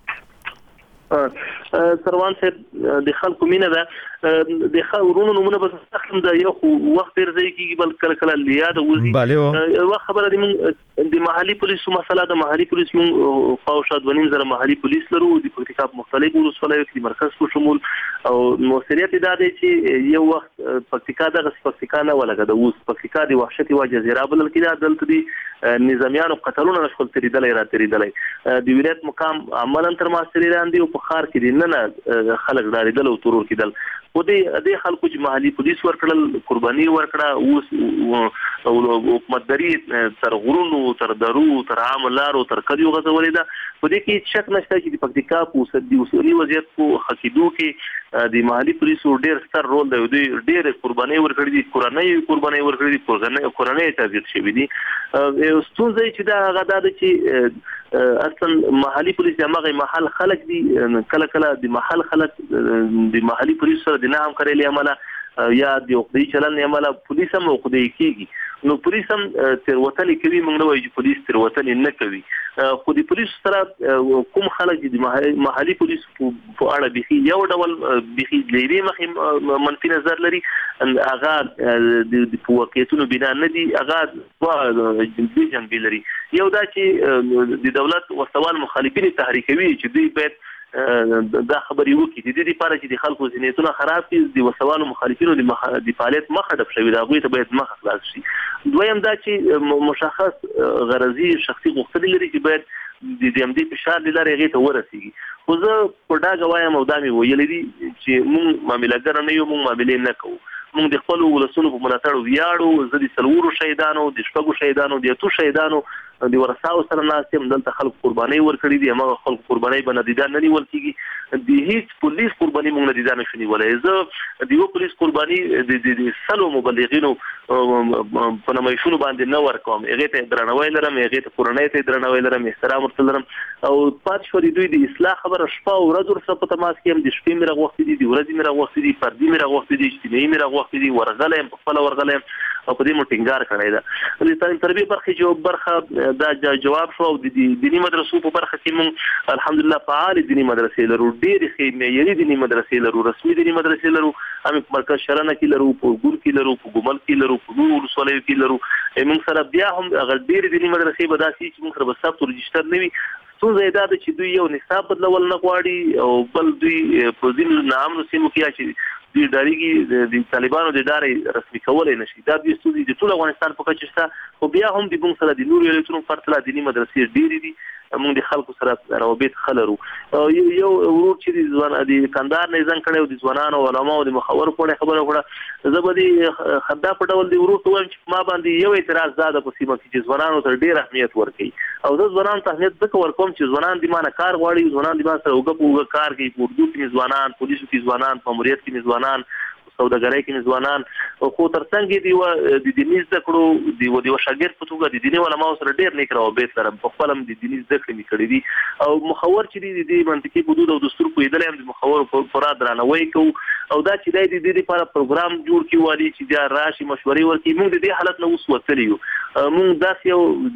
وکړئ سروان صاحب د خلکو مینه ده د خورونو نمونه بس تخم د یو وخت ډیر ځای کې بل کله کله لیاد وځي یو خبره د من د محلي پولیسو مسله د محلي پولیس من فوشاد ونیم زره محلي پولیس لرو د پکتیکا مختلف ولسوالۍ کې مرکز کو شمول او موثریت دا دی چې یو وخت پکتیکا د پکتیکا نه ولګه د اوس پکتیکا د وحشت او جزیره بل کې دلته دي نظامیانو قتلونه نشول تریدلې را تریدلې د ولایت مقام عملاً تر ماستری راندي او په خار کې نه نه خلک ډاریدل او ترور کېدل خو دې د خلکو چې محلي پولیس ورکړل قرباني ورکړه اوس حکومتداري تر غرونو تر درو تر عام لارو تر کلیو غځولې ده. په دې کې شک نشته چې د پکتیکا په اوسني اصولي وضعیت په حقیقو کې د محلي پولیسو ډېر ستر رول دی. دوی ډېر قرباني ورکړي دي، کورنۍ قرباني ورکړي دي، کورنۍ تعذیب شوي دي. ستونزه چې دا هغه ده چې اصلا محلي پولیس د هغه محل خلک دي، کله کله د محل خلک د محلي پولیس سره د نه همکارۍ له امله یا د عقدې چلن له امله پولیس هم عقدې کېږي. نو پولیس هم تېروتنې کوي، موږ نه وایو چې پولیس تېروتنې نه کوي، خو د پولیس سره کوم خلک چې د محلي پولیس په اړه بیخي یو ډول بیخي لیرې مخې منفي نظر لري، هغه د واقعیتونو بنا نه دي، هغه دوه جنبې لري. یو دا چې د دولت وسوال مخالفین تحریکوي چې دوی باید دا خبرې وکړي د دې لپاره چې د خلکو ذهنیتونه خراب کړي، د وسوالو مخالفینو د فعالیت مخه ډب شوي ده، هغوی ته باید مخه خلاص شي. دویم دا چې مشخص غرضي شخصي غوښتنې لري چې باید د دې همدې فشار له لارې هغې ته ورسېږي. خو زه په ډاګه وایم او دا مې ویلي دي چې موږ معاملهګر نه یو، موږ معاملې نه کوو، موږ د خپلو ولسونو په ملاتړ ویاړو. زه د څلورو شهیدانو، د شپږو شهیدانو، د اتو شهیدانو د ورثاو سره ناست یم. دلته خلکو قربانۍ ورکړي دي، هماغه خلکو قربانۍ به ندیده نه نیول کېږي. د هېڅ پولیس قرباني موږ ندیده نه شو نیولی. زه د یو پولیس قرباني د سلو مبلغینو په نمایشونو باندې نه ورکوم، هغې ته درناوی لرم، هغې ته کورنۍ ته درناوی لرم، احترام ورته لرم. او پاتې شوه د دوی د اصلاح خبره، شپه او ورځ ورسره په تماس کې یم. د شپې مې راغوښتي دي، د ورځې مې راغوښتي دي، فردي مې راغوښتي دي، اجتماعي مې راغوښتي دي، ورغلی یم، په خپله ورغلی یم او په دې مو ټینګار کړی ده. د تعلیم تربیې برخې جو برخه دا جواب شو. او د دیني مدرسو په برخه کې موږ الحمدلله فعال دیني مدرسې لرو، ډېرې ښې معیاري دیني مدرسې لرو، رسمي دیني مدرسې لرو. هم په مرکز شرنه کې لرو، په ګور کې لرو، په ګومل کې لرو، په نورو ولسوالیو کې لرو. موږ سره بیا هم هغه ډېرې دیني مدرسې به داسې چې موږ سره به ثبت او رجسټر نه وي. ستونزه یې دا ده چې دوی یو نصاب بدلول نه غواړي او بل دوی په ځینو ناامنو سیمو کې چې دوی ډارېږي د طالبانو د ډارې رسمي کولی نه شي. دا دوی ستونزې د ټول افغانستان په کچه شته، خو بیا هم د موږ سره د نورو ایالتونو په پرتله دیني مدرسې ډېرې دي. موږ د خلکو سره روابط ښه لرو. یو ورور چې د ځوان د کندهار نه یې زنګ کړی او د ځوانانو او علماو د مخورو په اړه خبره وکړه، زه به د خندا په ډول د ورور ته وایم چې ما باندې یو اعتراض دا ده په سیمه کې چې ځوانانو ته ډېر اهمیت ورکوي. او زه ځوانانو ته اهمیت ځکه ورکوم چې ځوانان د ما نه کار غواړي، ځوانان د ما سره اوږه په اوږه کار کوي. په اردو کې مې ځوانان، پولیسو کې ځوانان، په ماموریت کې مې ځوانان، سوداګرۍ کې مې ځوانان. خو ترڅنګ یې د دیني زده کړو د یوه شاګرد په توګه د دیني علماو سره ډېر نیک روابط لرم. په خپله هم د دیني زده کړې مې کړې دي. او مخور چې دی د دې منطقي حدود او دستور پوهېدلی هم د مخورو پوره درناوی کوو. او دا چې دی د دې لپاره پروګرام جوړ کړي والي چې بیا راشي مشورې ورکړي. موږ د دې حالت نه اوس وتلي یو. موږ داسې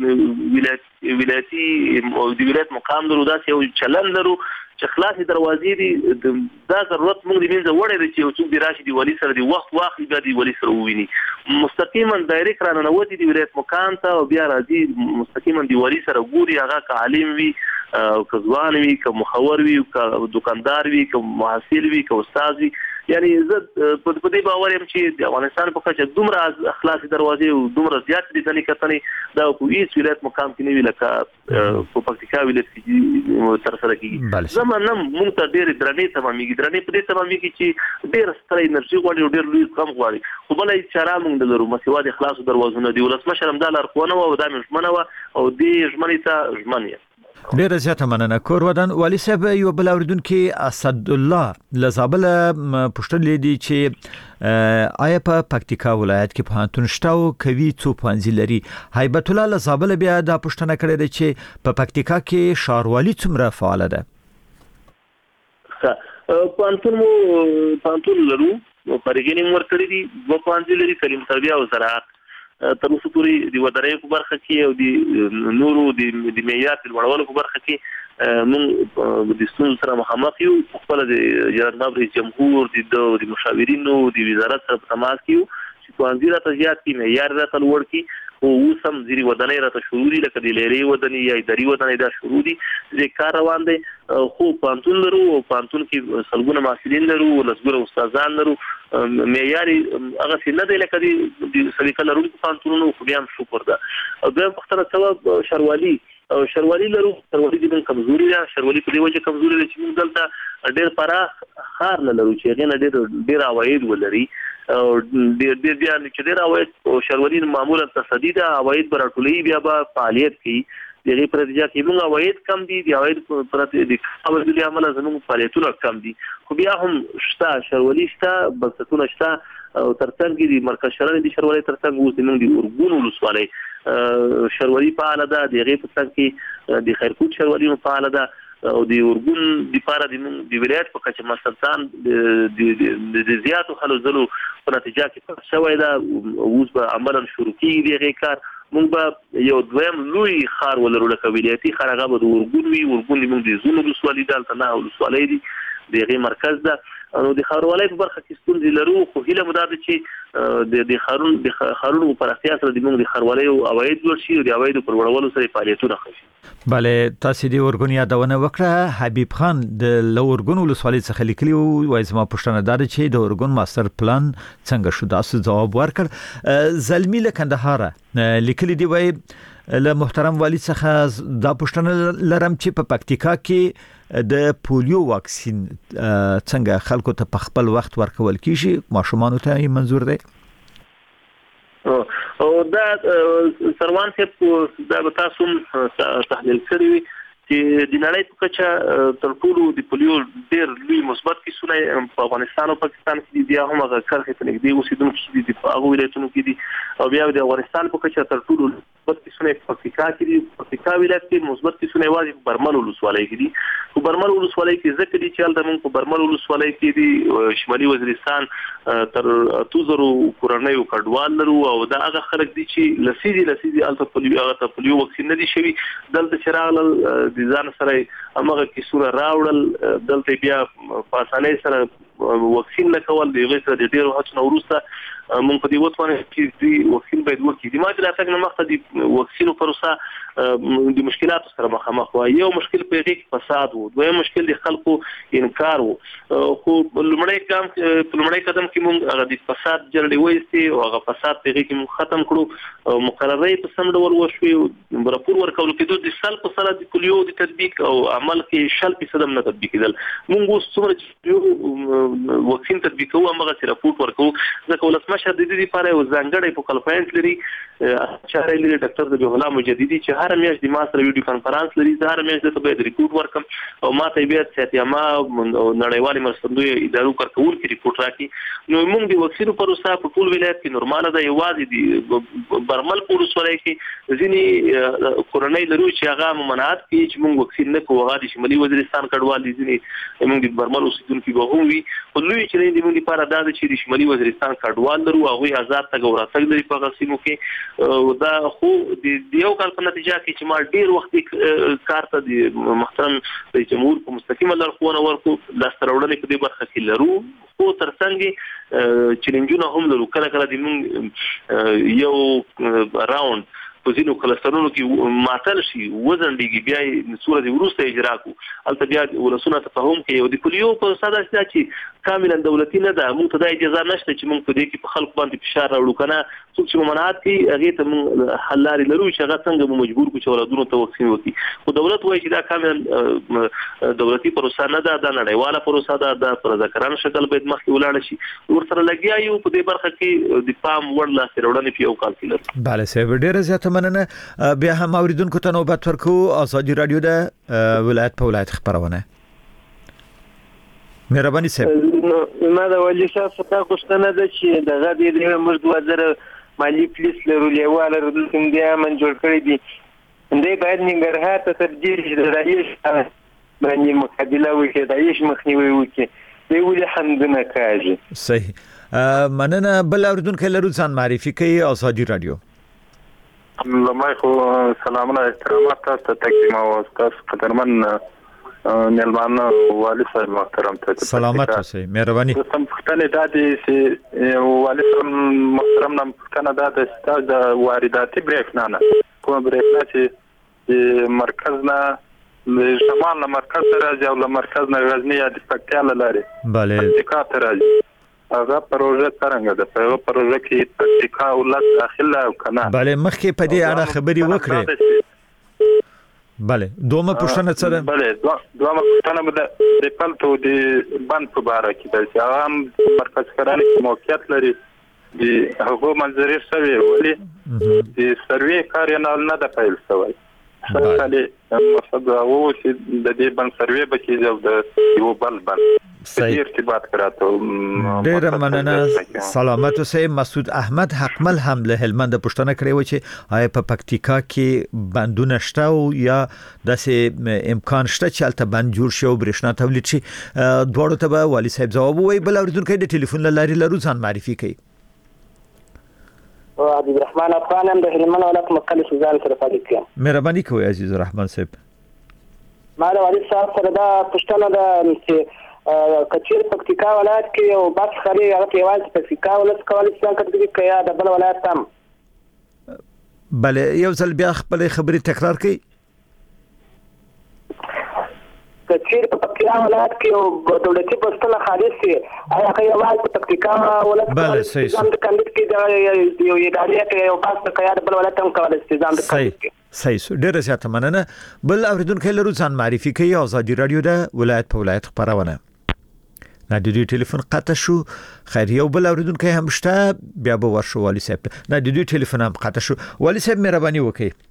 یو ولایتي د ولایت مقام لرو، داسې یو چلن لرو چې خلاصې دروازې دي. دا ضرورت موږ د منځه وړی دی چې یو څوک دې راشي د والي سره د وخت واخلي، بیا د والي سره وویني. مستقیما ډایرکټ راننوتي د ولایت مقام ته او بیا راځي مستقیما د والي سره ګوري. هغه که عالم وي، که ځوان وي، که مخور وي، که دکاندار وي، که محصل وي، که استاد وي. یعنی زه په دې باور یم چې د افغانستان په کچه دومره خلاصې دروازې او دومره زیات لیدنې کتنې دا په هېڅ ولایت مقام کې نه وي لکه په پکتیکا ولایت کې ترسره کېږي. زه منم موږ ته ډېرې درنې تمامېږي. درنې په دې تمامېږي چې ډېره ستره انرژي غواړي او ډېر لوی زغم غواړي. خو بله هېڅ چاره موږ نه لرو. مسیوا د خلاصو دروازونه دي. ولسمشر هم دا لارښوونه وه او دا مې ژمنه وه او دې ژمنې ته ژمن یم. ډیره زیاته مننه. کور ودان والي صاحب، یو بل اوریدونکو اسدالله له زابل پوښتنه لیدي چې آیا په پکتیکا ولایت کې پوهنتون شته او کوي څو پوهنځي لري؟ هیبت الله له زابل بیا دا پوښتنه کړې ده چې په پکتیکا کې ښاروالي څومره فعال ده؟ پوهنتون مو پوهنتون لرو، فرغینې مو ورکړي دي، دوه پوهنځي لري، تعلیم تربیه او زراعت. تر اوسه پورې د ودانیو په برخه کې او د نورو د معیار د لوړولو په برخه کې موږ د ستونزو سره مخامخ یو. خپله د جناب رئیس جمهور د مشاورینو د وزارت سره په تماس کې یو چې پوهنځي راته زیات کړي، معیار راته لوړ کړي. خو اوس هم ځینې ودانۍ راته شروع دي، لکه د لیرې ودانۍ یا اداري ودانۍ دا شروع دي، چې کار روان دی. خو پوهنتون لرو او پوهنتون کې سلګونه محصلین لرو، لسګونه استادان لرو. معیار هغسې نه دی لکه د سلیقه لرونکو پوهنتونونو، خو بیا هم شکر ده. دویم پوښتنه څه شاروالي او شاروالي لرو. شاروالي د موږ کمزوري ده. شاروالي په دې وجه کمزوري ده چې موږ دلته ډېر پراخ خار لرو چې غنه ډېر ډېر عواید ولري او ډېر ډېر بیا چې ډېر عواید او شرولین معمولا تصدید عواید پر ټولې بیا به فعالیت کوي دغه پرځا کې موږ عواید کم دي د عواید پرته د عواید عمل زموږ فعالیتونه کم دي خو بیا هم شته شرولي شته بنسټونه شته او ترڅنګ دي مرکز شرولي د شرولي ترڅنګ اوس موږ د اورګون ولسوالۍ شرولي فعال ده دغه په څنګ کې د خیرکوټ شرولي فعال ده او د اورګون د پاره د ولایت په کچه مستان د زیاتو حلو زلو په نتیجه کې پات شوی دا اوس به عملاً شروع کیږي دغه کار موږ به یو دویم لوی خار ولرو لکه ولایتي خار هغه به د اورګون وي اورګون موږ د زونو ولسوالۍ دلته نه ولسوالۍ دي دغه مرکز ده نو د خاروالۍ په برخه کې ستونزې لرو خو هیله مو دا ده چې د د خارون د خارونو په اړتیا سره د موږ د خاروالۍ او عواید لوړ شي او د عوایدو پر وړولو سره فعالیتونه وشي. بله تاسو د اورګون یادونه وکړه حبیب خان د لورګون ولسوالۍ څخه لیکلی وای زما پوښتنه ده چې د اورګون ماستر پلان څنګه شو تاسو جواب ورکړ زلمی له کندهار لیکلی دی وای له محترم والی څخه دا پوښتنه لرم چې په پکتیکا کې د پولیو واکسین څنګه خلکو ته په خپل وخت ورکول کیږي ماشومان ته منظور دی او دا سروان څخه دا به تاسو تحلیل کړی چې د نړۍ په کچه تر ټولو د پولیو ډېر لوی مثبت کیسونه په افغانستان او پاکستان کې دي هم هغه کرخه په نږدې اوسیدونکو دي په هغه ولایتونو کې دي او بیا د افغانستان په کچه تر ټولو مثبت کیسونه په پکتیکا کې دي په پکتیکا ولایت کې مثبت کیسونه واځي په برمل ولسوالۍ کې دي په برمل ولسوالۍ کې ذکر دي چې الته موږ په برمل ولسوالۍ کې دي شمالي وزیرستان تر توزرو کورنۍ کډوال لرو او دا هغه خلک دي چې لسیدي لسیدي الته پولیو هغه ته پولیو واکسین نه دي شوی دلته چراغ د ځان سره هغه کیسونه راوړل دلته بیا په اسانۍ سره واکسین نه کول دی غوښتل د ډیرو هڅو وروسته مونږ په دې وټونه چې دی واکسین باید وکړي د ماده راځي نه مخته د واکسینو پروسه د مشکلاتو سره مخامخ وای یو مشکل په دې کې فساد وو دوی مشکل د خلکو انکار وو خو لمړی کام په لمړی قدم کې مونږ هغه د فساد جرړې وېستي او هغه فساد په دې کې مونږ ختم کړو مقررې په سم ډول وشوي راپور ورکول کېدو د سال په سره د پولیو د تطبیق او عمل کې شل فیصد هم نه تطبیق کېدل مونږ اوس څومره واکسین تطبیق کوو هغه چې راپور ورکو ځکه ولسمشر د دې لپاره یو ځانګړی فوکل لري چارې لري ډاکټر ذبیح الله مجددي چې هر میاشت د ما سره ویډیو کانفرنس لري هر میاشت ته به ریپورت ورکم او ما ته بیا ساتیاما نړیوالې مرستندوی ادارو کارکول کې ریپورت راکړي نو موږ د واکسینو پروسه په ټول ولایت کې نورماله ده یوازې د برمل پروسه کې ځینی کورونای لرو چې هغه ممانعت کوي چې موږ واکسین نه کوو هغه د شمالي وزیرستان کډوال دي ځینی موږ د برمل اوسیدونکو به هم وي په لوی چې د موږ لپاره دا چې د شمالي وزیرستان کډوال لرو هغه آزاد تګ او راتګ لري په غسیمو کې دا خو د یو کال په نتیجه کې چې ما ډیر وخت کار ته د محترم رئیس جمهور په مستقیمه لارښوونه ورکو لاس ته راوړنې په دې برخه کې لرو خو ترڅنګ چیلنجونه هم لرو کله کله د موږ یو راوند په ځینو کلسترونو کې ماتل شي وزن دیږي بیا صورت ورسته اجرا کو البته بیا ولسونه تفهم کوي او د پولیو په ساده چې کاملا دولتي نه ده موږ ته د اجازه نشته چې موږ په دې کې په خلکو باندې فشار راوړو کنه څوک چې ممانعت کوي هغه ته موږ حل لري لرو چې هغه څنګه مجبور کو چې ولادونو ته واکسین وکړي خو دولت وایي چې دا کاملا دولتي پروسه نه ده دا نړیواله پروسه ده د پرځکران شکل باید مخکې ولاړ شي ورسره لګیا یو په دې برخه کې د پام وړ لاس راوړنې په یو کال کې لري bale سه ډیره زیاته مننه بیا هم اوریدونکو ته نوبت ورکو ازادي رادیو د ولایت په ولایت خبرونه مهرباني صاحب ما دا ولې صاحب څخه غوښتنه ده چې دغه د موږ دوه زره مالی پولیس لرو لیواله رودم بیا من جوړ کړی دي دې باید ننګرهار ته تبدیل شي د رئیس باندې مقابله وکړي د رئیس مخنیوي وکړي دی ولې حمدنه کوي صحیح مننه بل اوریدونکو لرو ځان معرفي کوي ازادي رادیو لمای خو سلامونه احترامات تاسو ته تقدیم او تاسو قدرمن ملمانه والی صاحب محترم ته سلامت اوسئ مهرباني تاسو پښتنه د دې والی صاحب محترم نام پښتنه د ستاسو د وارداتي بریښنا نه کوم بریښنا چې مرکز نه د شمال نه مرکز ته راځي او له مرکز نه غزنی یا د پکتیا لاري bale پکتیا ته راځي هغه پروژه څنګه ده په پروژه کې پکتیا ولادت داخله او کنه bale مخکې په دې اړه خبري وکړي بله دومه پوښتنه څه ده؟ بله دومه پوښتنه به د پلتو د بند په باره کې ده چې هغه هم مرکز کرنې کې موقعیت لري د هغو منظرې شوې ولې د سروې کار یې نه ده پیل شوی سل کالې مقصد هغه و چې د دې بند سروې به کېږي او د یو بل بند په دې ارتباط کراته ډېره مننه سلامت اوسئ. مسعود احمد حقمل هم له هلمند پوښتنه کړې و چې آیا په پکتیکا کې بندونه شته او یا داسې امکان شته چې هلته بند جوړ شي او برېښنا تولید شي؟ دواړو ته به والي صاحب ځواب ووایي. بل اورېدونکی د ټلیفون له لارې لرو، ځان معرفي کوي. عزیز الرحمن افغان هم د هلمند ولایت مقلي سوزان سره فعالیت کوم. مهرباني کوئ عزیز الرحمن صاحب. ما د والي صاحب سره دا پوښتنه ده چې کچیر پکتیکا ولایت کې یو بس خري هغه په یوازې پکتیکا ولایت کولی شي کړي کې یا د بل ولایت هم؟ بله یو ځل بیا خپل خبرې تکرار کړئ. کچیر په پکتیکا ولایت کې یو دولتي بسونه خالص شي آیا هغه یوازې په پکتیکا ولایت بله صحیح ځان د کاندید کې د یو ادارې کې یو بس د یا د بل ولایت هم کولی شي ځان د کاندید کې؟ صحیح ډېره زیاته مننه. بل اورېدونکی لرو، ځان معرفي کوي. ازادي رادیو د ولایت په ولایت خپرونه. نه د دوی ټلیفون قطع شو. خیر یو بل اورېدونکی هم شته، بیا به ورشو والي صاحب. نه د دوی ټلیفون هم قطع شو. والي صاحب مهرباني وکړئ.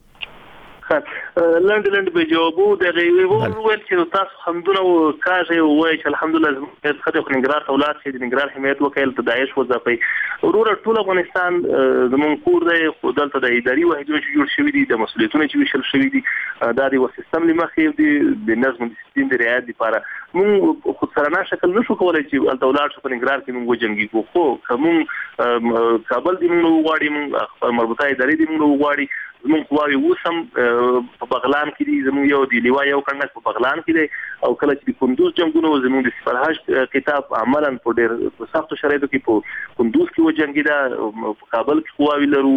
لنډ لنډ به جوابو د غوي وویل چې تاسو حمدونه او کاږي او وایي چې الحمدلله زموږ خدای خو نګران اولاد چې د نګران حمایت وکیل ته داعش وظیفه ورور ټول افغانستان زموږ کور دی خو دلته د اداري وحدتونو چې جوړ شوی دي د مسؤلیتونو چې وشل شوی دي دا د سیستم لمخې دي د نظم دسپلین د رعایت لپاره موږ خو سره شکل نشو کولای چې د اولاد په نګران کې موږ وجنګي خو کوم کابل دی موږ وغواړي موږ مربوطه ادارې دی موږ وغواړي زموږ قواوي وسم په بغلان کې دي زموږ یو دی لیوا یو کڼک په بغلان کې دی او کله چې کندوز جنگونو زموږ د سپرهاش کتاب عملاً په ډېر سختو شرایطو کې په کندوز کې وجنګیدا په کابل کې قواوي لرو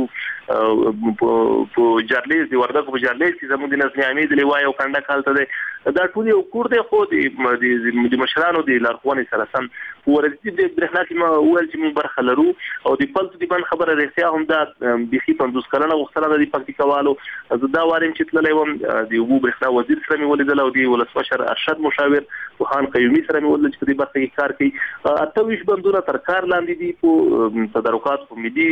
په جارلیز دی وردګ په جارلیز کې زموږ د نظم عامې د لیوا یو کڼک حالت دی دا ټول یو کور دی خو د مشرانو د لارښوونې سره سم ورته د برېښنا کې ما ویل چې موږ برخه لرو او د پلتو د بند خبره رښتیا هم دا بيخي پنځوس کلنه وختره د پکتیکاوالو دا وارم چې تللی وم د وو برېښنا وزیر سره مې ولیدل او د ولسمشر ارشد مشاور وخان قیومي سره مې ولیدل چې په دې برخه کې کار کوي اته ویش بندونه تر کار لاندې دي په تدارکات په ملي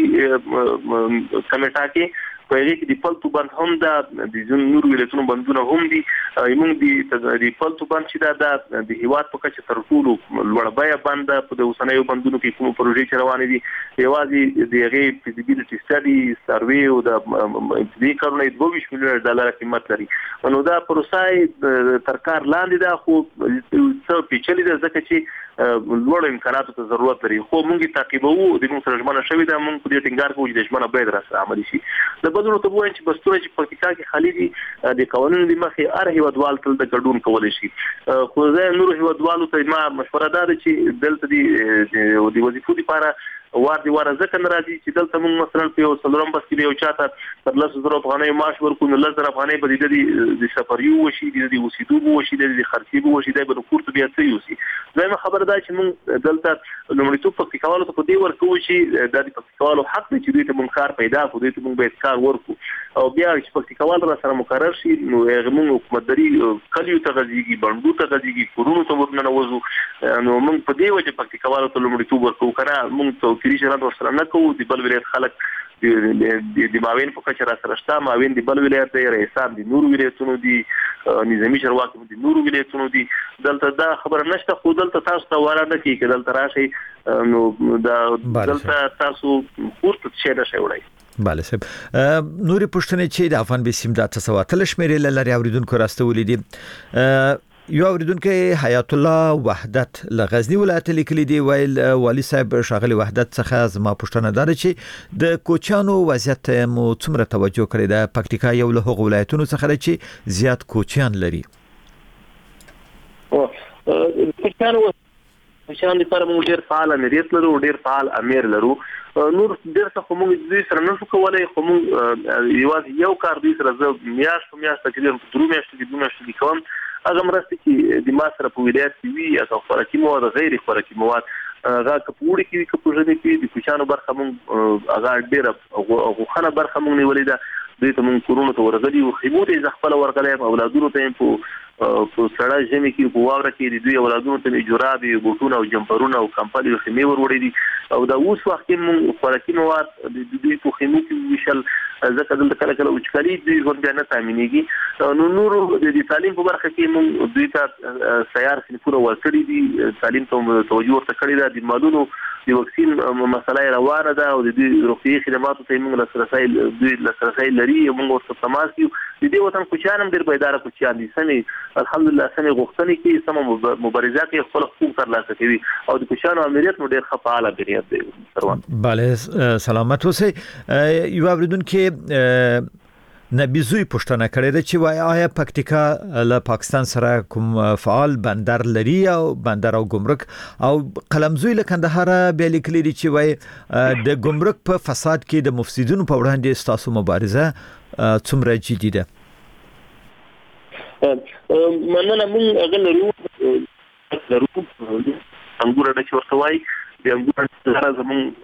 کمیټه کې په هغه کې د پلتو بند هم دا د نور ولایتونو بندونه هم دي موږ د پلتو بند چې دا د هیواد په کچه تر ټولو لوړ بیه بند په د اوسنیو بندونو کې کوم پروژې چې روانې دي یوازې د هغه فیزیبিলিټي سټډي سروې او د ابتدایي کارونه دوه ویشت میلیون ډالر قیمت لري نو دا پروسه تر کار لاندې ده خو څه پیچلې ده ځکه چې لوړ امکاناتو ته ضرورت لري خو موږ تعقیبوو د موږ سره ژمنه شوې ده موږ په دې ټینګار کوو چې د ژمنه باید راسره عملي شي د بدلو ته وایي چې بستونه چې پکتیکا کې خالي دي د قانونو د مخې هر هیوادوال تل د ګډون کولی شي خو زه نور هیوادوالو ته ما مشوره ده چې دلته د وظیفو لپاره وار دی وار ځکه ناراضي چې دلته موږ مثلا په یو سلورم بس کې یو چاته پر لس زره افغانۍ معاش ورکو نو لس زره افغانۍ په دې د سفریو وشي د اوسېدو وشي د خرڅېدو وشي د بنکور ته بیا څه یوسي زما خبره ده چې موږ دلته لومړیتوب پکتیکاوالو ته په دې ورکو چې د پکتیکاوالو حق دی چې دوی ته موږ کار پیدا کړو دوی ته موږ باید کار ورکو او بیا چې پکتیکاوال را سره مقرر شي نو هغه موږ حکومتداري کلیو ته غځيږي بندو ته غځيږي کورونو ته ورننوځو نو موږ په دې وجه پکتیکاوالو ته لومړیتوب ورکو کنه موږ توفیري شرایط ورسره نه کوو د بل ولایت خلک د ماوین په کچه را سره شته ماوین د بل ولایت دی رئیسان د نور ولایتونو دي نظامی چارواکي د نور ولایتونو دي دلته دا خبره نشته خو دلته تاسو ته واره نه کیږي دلته راشي نو دا دلته تاسو پورته څه نه شي وړي بله صاحب نوري پښتنې چې د افغان بسیم د تسواتل شمیرې لري اوریدونکو راستولې دي یو اوریدونکو حیات الله وحدت لغزنی ولایت لیکلي دی ویل والي صاحب شاغلي وحدت څخه زما پښتنه دار چې د کوچانو وضعیت مو څومره توجه کړی د پکتیکا یو له هغو ولایتونو څخه چې زیات کوچیان لري او کوچانو کوچان لپاره موږ ډیر فعال امریت لرو ډیر فعال امیر لرو نور ډیر څه کوم دوی سره نشو کولای خو موږ یوازې یو کار دوی سره زه میاشت په میاشت کې درو میاشت کې دوه میاشت کې کوم هغه مرسته چې د ما سره په ولایت کې وي هغه خوراکي مواد غیر خوراکي مواد هغه کپوړي کې کپوژنې کې د کوچانو برخه مونږ هغه ډېر غوښنه برخه مونږ نیولې ده دوی ته موږ کورونو ته ورغلي وو خیمو ته خپل ورغلي اولادونو ته په په سړی ژمي کې په واوره کې د دوی اولادونو ته جرابې بوټونه او جمپرونه او کمپلي خیمې ور وړي دي او دا اوس وخت کې موږ خوراکي مواد د دوی په خیمو کې وشل ځکه دلته کله کله وچکالي دوی ورته نه تامینېږي نو نور د تعلیم په برخه کې موږ دوی ته سیار صنفونه ورکړي دي تعلیم ته توجه ورته کړې ده د مالونو د واکسین مسله روانه ده او د دې روغتي خدماتو ته موږ لاسرسي دوی لاسرسي لري موږ ورته تماس یو د دې وطن کوچیان هم ډېر بیداره کوچیان دي سمې الحمدلله سمې غوښتنې کې سم مبارزه کې خپل حقوق ترلاسه کوي او د کوچیانو امنیت نو ډېر ښه فعال بریاد دی سروان bale سلامت اوسئ یو اوریدونکو نبیزوی پښتنه کړې ده چې وای آیا پکتیکا له پاکستان سره کوم فعال بندر لري او بندر او ګمرک او قلمزوی له کندهار به لیکلي دي چې وای د ګمرک په فساد کې د مفسدونو په وړاندې ستاسو مبارزه څومره جدي ده مننه موږ هغه لرو لرو انګور د چورتوي د انګور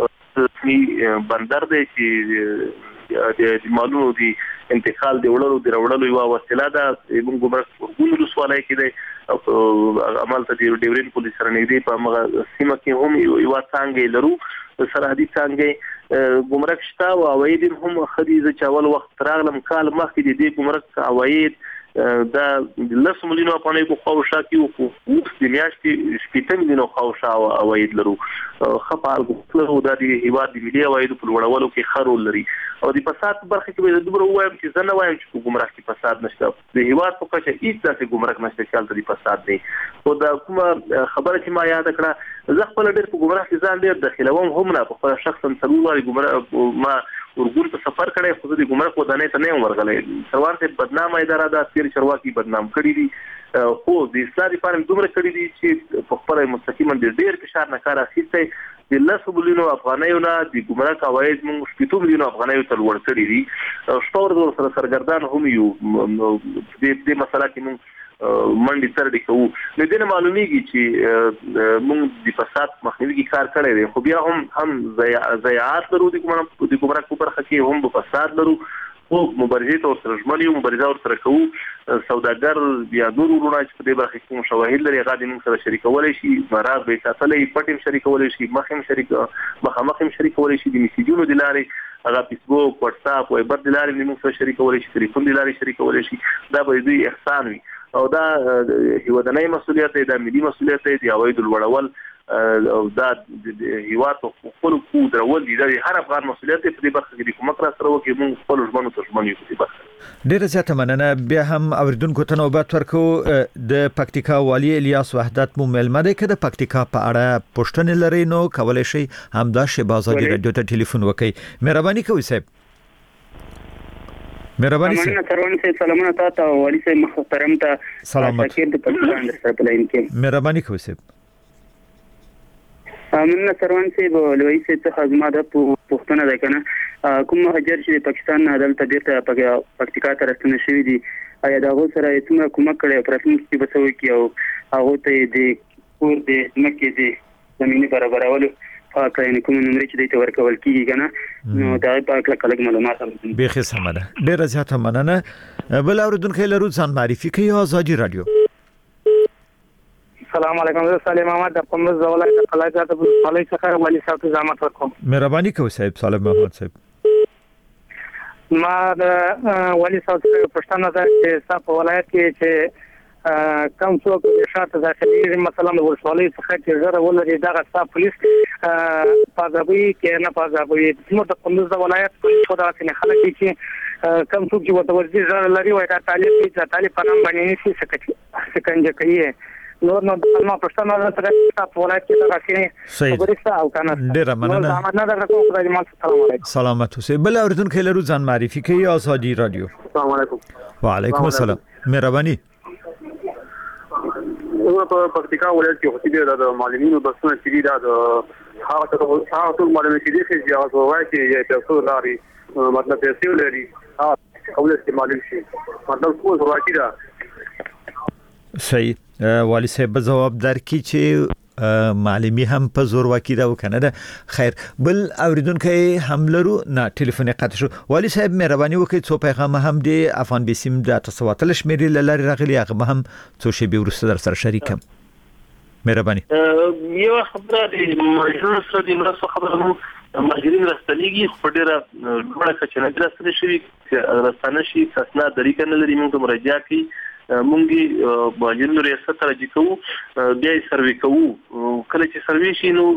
زمون بندر دی چې د مالونو دی انتقال دی وړلو دی وړلو یو وسیله ده موږ ګمرک ورغون رسوالای کې دی او عمل ته دی ډیورین پولیس سره نږدې په مغه سیمه کې هم یو څنګه لرو سرحدي څنګه ګمرک شته او عواید هم خديزه چاول وخت راغلم کال مخکې دی ګمرک عواید دا لس مليون افغانۍ کو خوشا کیو کو د میاشتې شپږ مليون خوشا عواید لرو خپل غوښتلو د دې هیواد د ملي عواید په لوړولو کې خرول لري او د فساد برخه کې به دومره وایم چې زنه وایم چې ګمرک کې فساد نشته د هیواد په کچه هیڅ داسې ګمرک نشته چې حالت د فساد دی او دا کومه خبره چې ما یاد کړه زه خپل ډېر په ګمرک ځان ډېر داخلوم هم نه په شخصا څلور ګمرک ما ورګون په سفر کړی خو د ګمرک ودانې ته نه ورغلې سروان ته بدنامه اداره ده تیر چرواکي بدنام کړی دي خو د اسلامي فارم دومره کړی دي چې په خپل مستقیما ډېر فشار نه کار اخیسته د لس مليون افغانیو نه د ګمرک عواید موږ شپږ مليون افغانیو ته لوړ کړی دي شپور د سره سرګردان هم یو د دې مسله کې موږ منډي تر دې کوو نو دې معلومیږي چې موږ د فساد مخنیوي کې کار کړی دی خو بیا هم هم ضیاعات لرو د ګمرک د ګمرک په برخه کې هم په فساد لرو خو مبارزه ته سره ژمن یو مبارزه سره کوو سوداګر بیا نور ورونه چې په دې برخه کې شواهد لري هغه د موږ سره شریکولای شي مراد به ساتلې پټیم شریکولای شي مخیم شریک مخامخیم شریکولای شي د میسیجونو د لارې هغه فیسبوک واتس اپ وایبر د لارې موږ سره شریکولای شي ټلیفون د لارې شریکولای شي دا به دوی احسان وي او دا هیوادنۍ مسؤلیت دی دا ملي مسؤلیت دی د عواید لوړول او دا د هیواد خپل کو درول دي د هر افغان مسؤلیت په دې برخه کې کوم کار سره وکړي موږ خپل ژوند ته ژوند یو دي ډیره زیاته مننه بیا هم اوریدونکو ته نوبت ورکو د پکتیکا والی الیاس وحدت مو ملمه ده که د پکتیکا په اړه پوښتنې لري نو کولای شي همدا شبازه دی رادیو ته ټلیفون وکړي مهرباني کوئ صاحب مهرباني سلامونه ترونه سي سلامونه تاسو او علي سي محترم ته سلامت شکر د پاکستان د سره پلاین کې مهرباني کوئ صاحب امنه ترونه سي ولوي سي ته خدمات په پښتنه ده کنه کوم مهاجر چې پاکستان نه دلته بیرته پکتیکا ته راستنه شوی دي ایا دا غو سره څومره کومک کړي پراتنیک کې بسوي کی او هغه ته د کور د مکه د زميني برابرولو پاکه کوم نمبر چې د تور کول کیږي کنه نو دا پاک کلک معلومات هم به خې سمره ډیر زیاته مننه بل اوردونکو لرو ځان معرفي کوي آزادي رادیو السلام علیکم زه سلیم احمد د قمز ولایت د قلعه په صالح څخه ولی صاحب ته زحمت ورکوم مهرباني کوئ صاحب سالم محمد صاحب ما د ولی صاحب پښتنه ده چې صاحب ولایت کې چې کوم څوک شاته داخلي مثلا د ولسوالۍ څخه چې زره ولري دغه صاحب پولیس پازابوي کې نه پازابوي موږ د قمز ولایت په دغه نه خلک چې کوم څوک چې وته ورځي زره لري وای دا طالب چې طالب په نام باندې نشي سکه سکنجه کوي نور نو د ما پښتنه سره په ولایت کې راځي خبرې او کنه ډیر مننه نه دا کوم خدای مال سلام علیکم سلامت اوسئ بل اوردونکو لرو ځان معرفي کوي آزادي رادیو السلام علیکم وعلیکم السلام مهرباني نو په پکتیکا ولایت کې هڅې د معلمینو بسونه چې دا د هغه هغه ټول معلومات چې دي هغه وایي چې تاسو لاري مطلب پیسې لري هغه قبل استعمال شي مطلب څه ورواکي دا صحیح والی صاحب جواب درکې چې معلمي هم په زور وکیده و کنه ده. خیر بل اوریدونکو هم لرو نه ټلیفون قطع شو. والی صاحب مهرباني وکړئ څو پیغام هم د افغان بیسیم د تاسواتل شمیرې لری راغلی هغه هم څو شی به ورسره در سره شریکم. مهرباني. یو خبره د ماجرونو سره د مرسته خبره مو ماجرین راستلېږي خو ډیره لوړه کچه نه راستل شوی راستانه شي اساسنا طریقه نه لري موږ مراجعه کوي مونږ ماجرین ریاست راځي کوو بیا یې سروي کوو کله چې سروي شي نو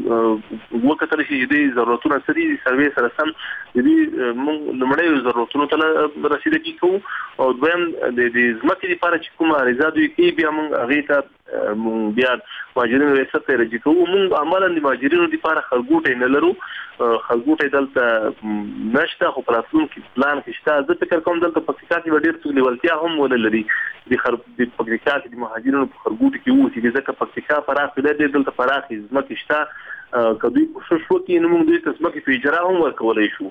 وکړل شي د ضرورتونو سره د سروي سره سم د موږ لمړی ضرورتونو ته رسیدګي کوو او دویم د ځمکې لپاره چې کومه عریضه دوی کوي بیا موږ هغه ته بیا ماجرین ریاست راځي کوو موږ عملاً د ماجرینو لپاره خلګوټه نه لرو خلګوټه دلته نشته خو پلاتفورم کې پلان کې شته زه فکر کوم دلته پکتیکا کې ډېر څه لیولتیا هم ولري د خر د پکتیکا کې د مهاجرینو په خرګوټ کې وو چې ځکه پکتیکا پراخه ده دلته پراخه ځمکه شته کدی کوشش وکړي نو موږ د ځمکې په اجرا هم ورکولای شو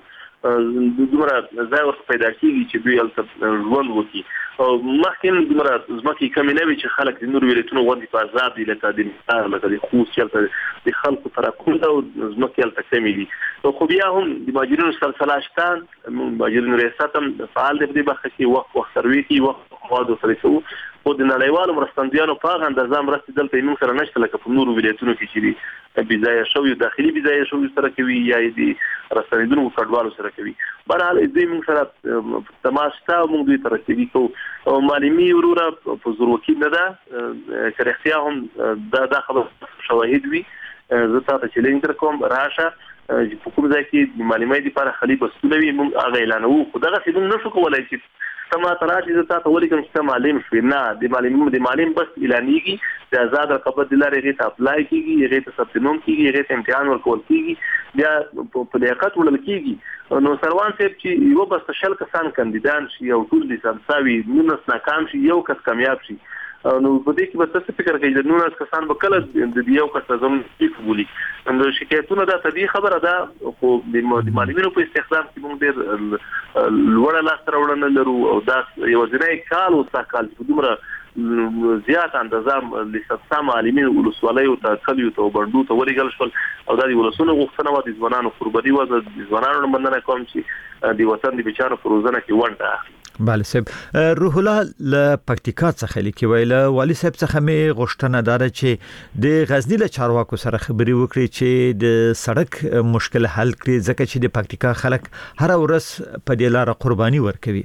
دومره ځای ورته پیدا کیږي چې دوی هلته ژوند وکړي او مخکې دومره ځمکې کمې نه وي چې خلک د نورو ولایتونو غوندې په عذاب دي لکه د نثار لکه د خوست چې هلته د خلکو تراکم ده او ځمکې هلته کمې دي خو بیا هم د مهاجرینو سلسله شته مهاجرینو ریاست هم فعال دی په دې برخه کې وخت وخت سروي کوي وخت موادو سره کوو خو د نړیوالو مرستندویانو په هغه اندازه مرستې دلته یې موږ سره نشته لکه په نورو ولایتونو کې چې دي بېځایه شوي داخلي بېځایه شوي سره کوي یا یې د راستنېدونکو کډوالو سره کوي بهرحال دوی موږ سره تماس شته او موږ دوی ته رسېږي کوو او معلمي وروره په زور وکیل نه ده که رښتیا هم دا دا خبره شواهد وي زه تا ته چیلنج در کوم راشه چې په کوم ځای کې د معلمۍ دپاره خالي بستونه وي موږ هغه اعلانوو خو دغسې موږ نشو کولی چې ته ما ته راشي زه تا ته ولیکم چې ته معلم شوې نه د معلم د معلم بس اعلانېږي د آزاد رقابت د لارې هغې ته اپلای کېږي هغې ته ثبت نوم کېږي هغې ته امتحان ورکول کېږي بیا په لیاقت وړل کېږي نو سروان صاحب چې یوه بسته شل کسان کاندیدان شي او ټول لیسانسا وي نولس ناکام شي یو کس کامیاب شي نو په دې کې به تاسو فکر کوئ د نولس کسان به کله د یو کس زموږ ټیک بولي نو شکایتونه دا طبیعي خبره ده خو د معلمینو په استخدام کې موږ ډېر لوړه لاسته راوړنه لرو او دا یوازینی کال اوس دا کال چې دومره زیات اندازه لیسانسا معلمین ولسوالیو ته کلیو ته او بڼډو ته ولېږل شول او دا د ولسونو غوښتنه وه د ځوانانو قرباني وه زه د ځوانانو نه مننه کوم چې د وطن د بیچارو په روزنه کې ونډه اخلي. بله صاحب روح الله له پکتیکا څخه لیکي ویله والي صاحب څخه مې غوښتنه داره چې د غزنی له چارواکو سره خبرې وکړي چې د سړک مشکل حل کړي ځکه چې د پکتیکا خلک هر ورځ په دې لاره قرباني ورکوي.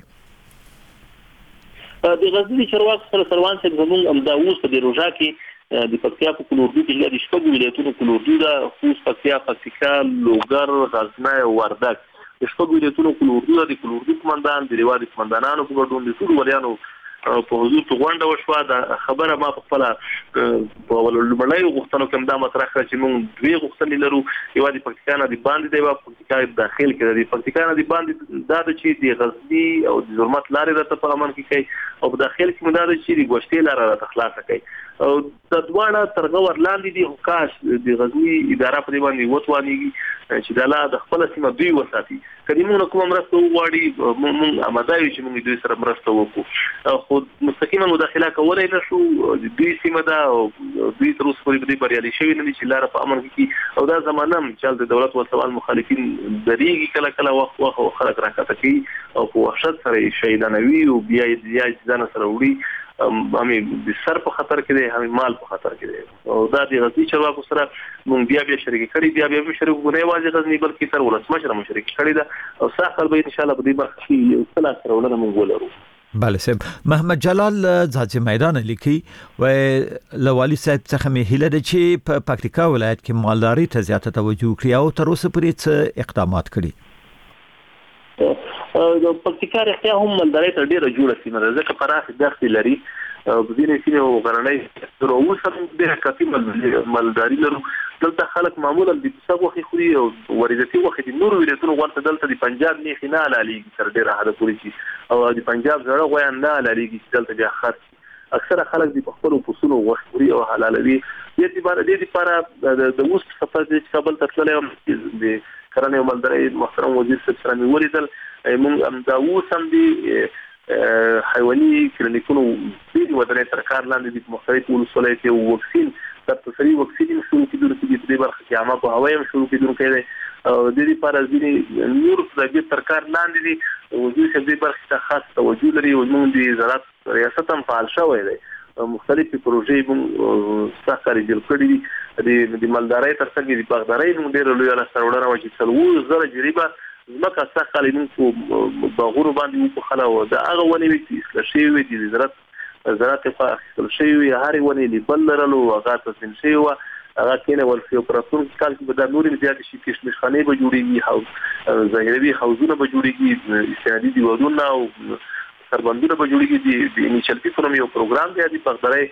د غزنی چارواکو سره سروان صاحب زموږ همدا اوس په دې روژه کې د پکتیا په کلوردو کې د شپږو ولایتونو کلوردو ده خوست پکتیا پکتیکا لوګر غزنی او وردګ د شپږو ولایتونو کلوردو ده د کلوردو قمندان د ریوا د قمندانانو په ګډون د ټولو ولیانو په حضور کې غونډه وشوه دا خبره ما په خپله په لومړنیو غوښتنو کې هم دا مطرح کړه چې موږ دوې غوښتنې لرو یوه د پکتیکا نه د باندې ده یوه پکتیکا داخل کې ده د پکتیکا نه د باندې دا ده چې د غزني او د زرمت لارې راته په امن کې کوي او په داخل کې مو دا ده چې د ګوشتې لاره راته خلاصه کوي او دا دواړه تر غور لاندې دي خو کاش د غزني اداره په دې باندې وتوانېږي چې دا لا د خپله سیمه دوی وساتي که دې موږ نه کومه مرسته وغواړي موږ اماده یو چې موږ دوی سره مرسته وکړو خو مستقیما مداخله کولی نه شو د دوی سیمه ده او دوی تر اوسه پورې په دې بریالي شوي نه دي چې لاره په امن کې او دا زمانه هم چې د دولت وسوال مخالفین درېږي کله کله وخت وخت او خلک راکښته کوي او په وحشت سره یې شهیدانوي او بیا یې ځان سره وړي همې د سر په خطر کې دی همې مال په خطر کې دی او دا د غزني چارواکو سره موږ بیا بیا شریکې کړي بیا بیا شریک نه یوازې غزني بلکې تر ولسمشره مو شریکې کړي ده او سږ کال به انشاءالله په دې برخه کې یو څه لاسته راوړنه موږ ولرو. بله صاحب محمد جلال ځاځي میدان لیکي و له والي صاحب څخه مې هیله ده چې په پکتیکا ولایت کې مالداري ته زیاته توجه وکړي او تر اوسه پورې څه اقدامات کړي. د پکتیکا رښتیا هم مالدارۍ ته ډېره جوړه سیمه ده ځکه پراخې دښتې لري په ځینې سیمې او غرنۍ تر اوس هم ډېره کافي مالداري لرو دلته خلک معمولا د پسه غوښې خوري او وارداتي غوښې د نورو ولایتونو غوښه دلته د پنجاب میخې نه حلالېږي تر ډېره حده پورې چې او د پنجاب زړه غویان نه حلالېږي چې دلته بیا خرڅ شي اکثره خلک د خپلو پسونو غوښې خوري او حلالوي دې دپاره د اوس په سفر چې کابل ته تللی یم د کرنې او مالدارۍ محترم وزیر صاحب سره مې ولیدل موږ همدا اوس هم د حیواني کلینیکونو ډېرې ودانۍ تر کار لاندې دي په مختلفو ولسوالیو کې واکسین سر تصویر واکسین شروع کیدونکو دي په برخه کې عامه په هوایم شروع کیدونکو دي او د دې لپاره ځینې نور د ترکار لاندې دي او دوی چې د برخه ته خاص توجه لري او موږ د زراعت ریاست هم فعال شوی دی مختلفې پروژې موږ ساکاري جوړ کړې دي د مالدارۍ ترڅنګ د باغدارۍ موږ ډېر لوی لاسته راوړنه وکړه چې څلور زره جریبه ځمکه ساکاري موږ باغونو باندې وکړه دا هغه ونې چې اصلاح شوي دي د زراعت زراعت په اخیستل شوي هرې ونې لیبل لرلو هغه تصمیم شوي وه هغه کینه ولفي اپراتور کال کې به د نورې زیات شي کشمشخانه به جوړیږي او ظاهروي حوضونه به جوړیږي استعدادي دیوالونه او سربندونه به جوړیږي د انیشل اکونومي او پروګرام دی د باغدارۍ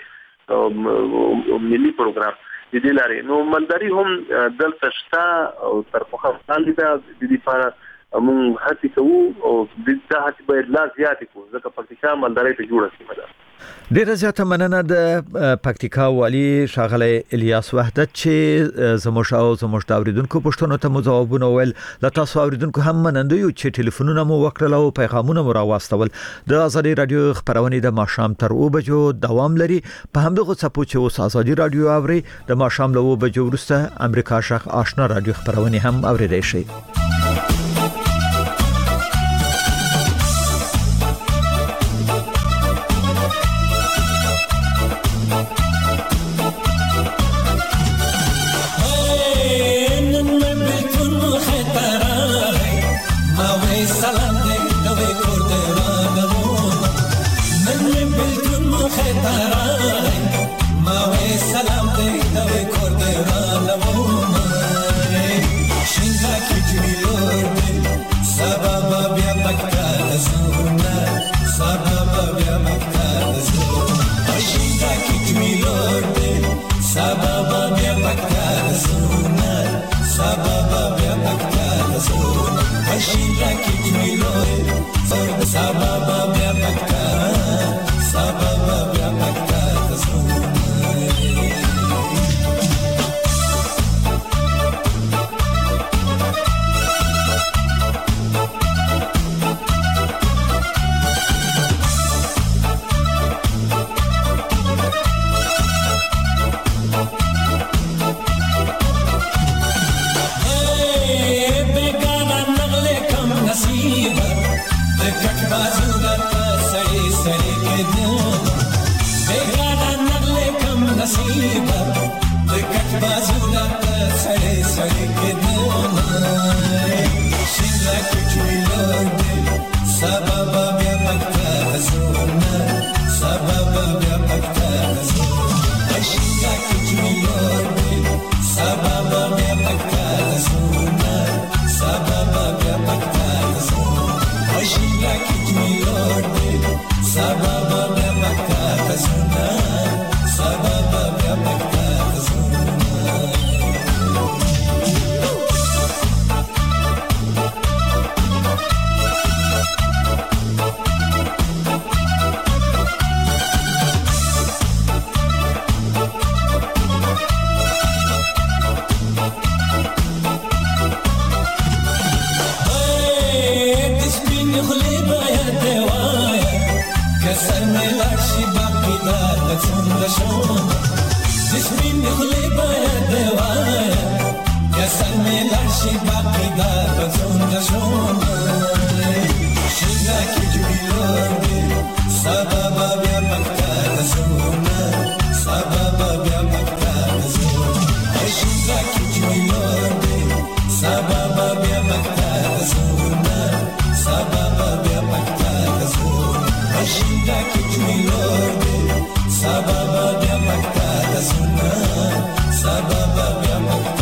او ملي پروګرام د دې لارې نو مالداري هم دلته شته او تر پخوا وړاندې ده د دې لپاره موږ هڅې کوو او د دې هڅې باید لا زیاتې کړو ځکه پکتیکا مالدارۍ ته جوړه سیمه ده. ډیره زیاته مننه د پکتیکا والی ښاغلی الیاس وحدت چې زموږ او زموږ د اوریدونکو پوښتنو ته مو ځوابونه ویل. له تاسو اوریدونکو هم مننه یو چې ټلیفونونه مو وکړل او پیغامونه مو راواستول. د ازادي رادیو خبرونه د ماښام تر اوه بجو دوام لري. په همدغه څپو چې اوس ازادي رادیو اوري د ماښام له اوه بجو وروسته امریکا شخ آشنا رادیو خبرونه هم اوریدای شي. Sababa bia makta zuna, sababa bia makta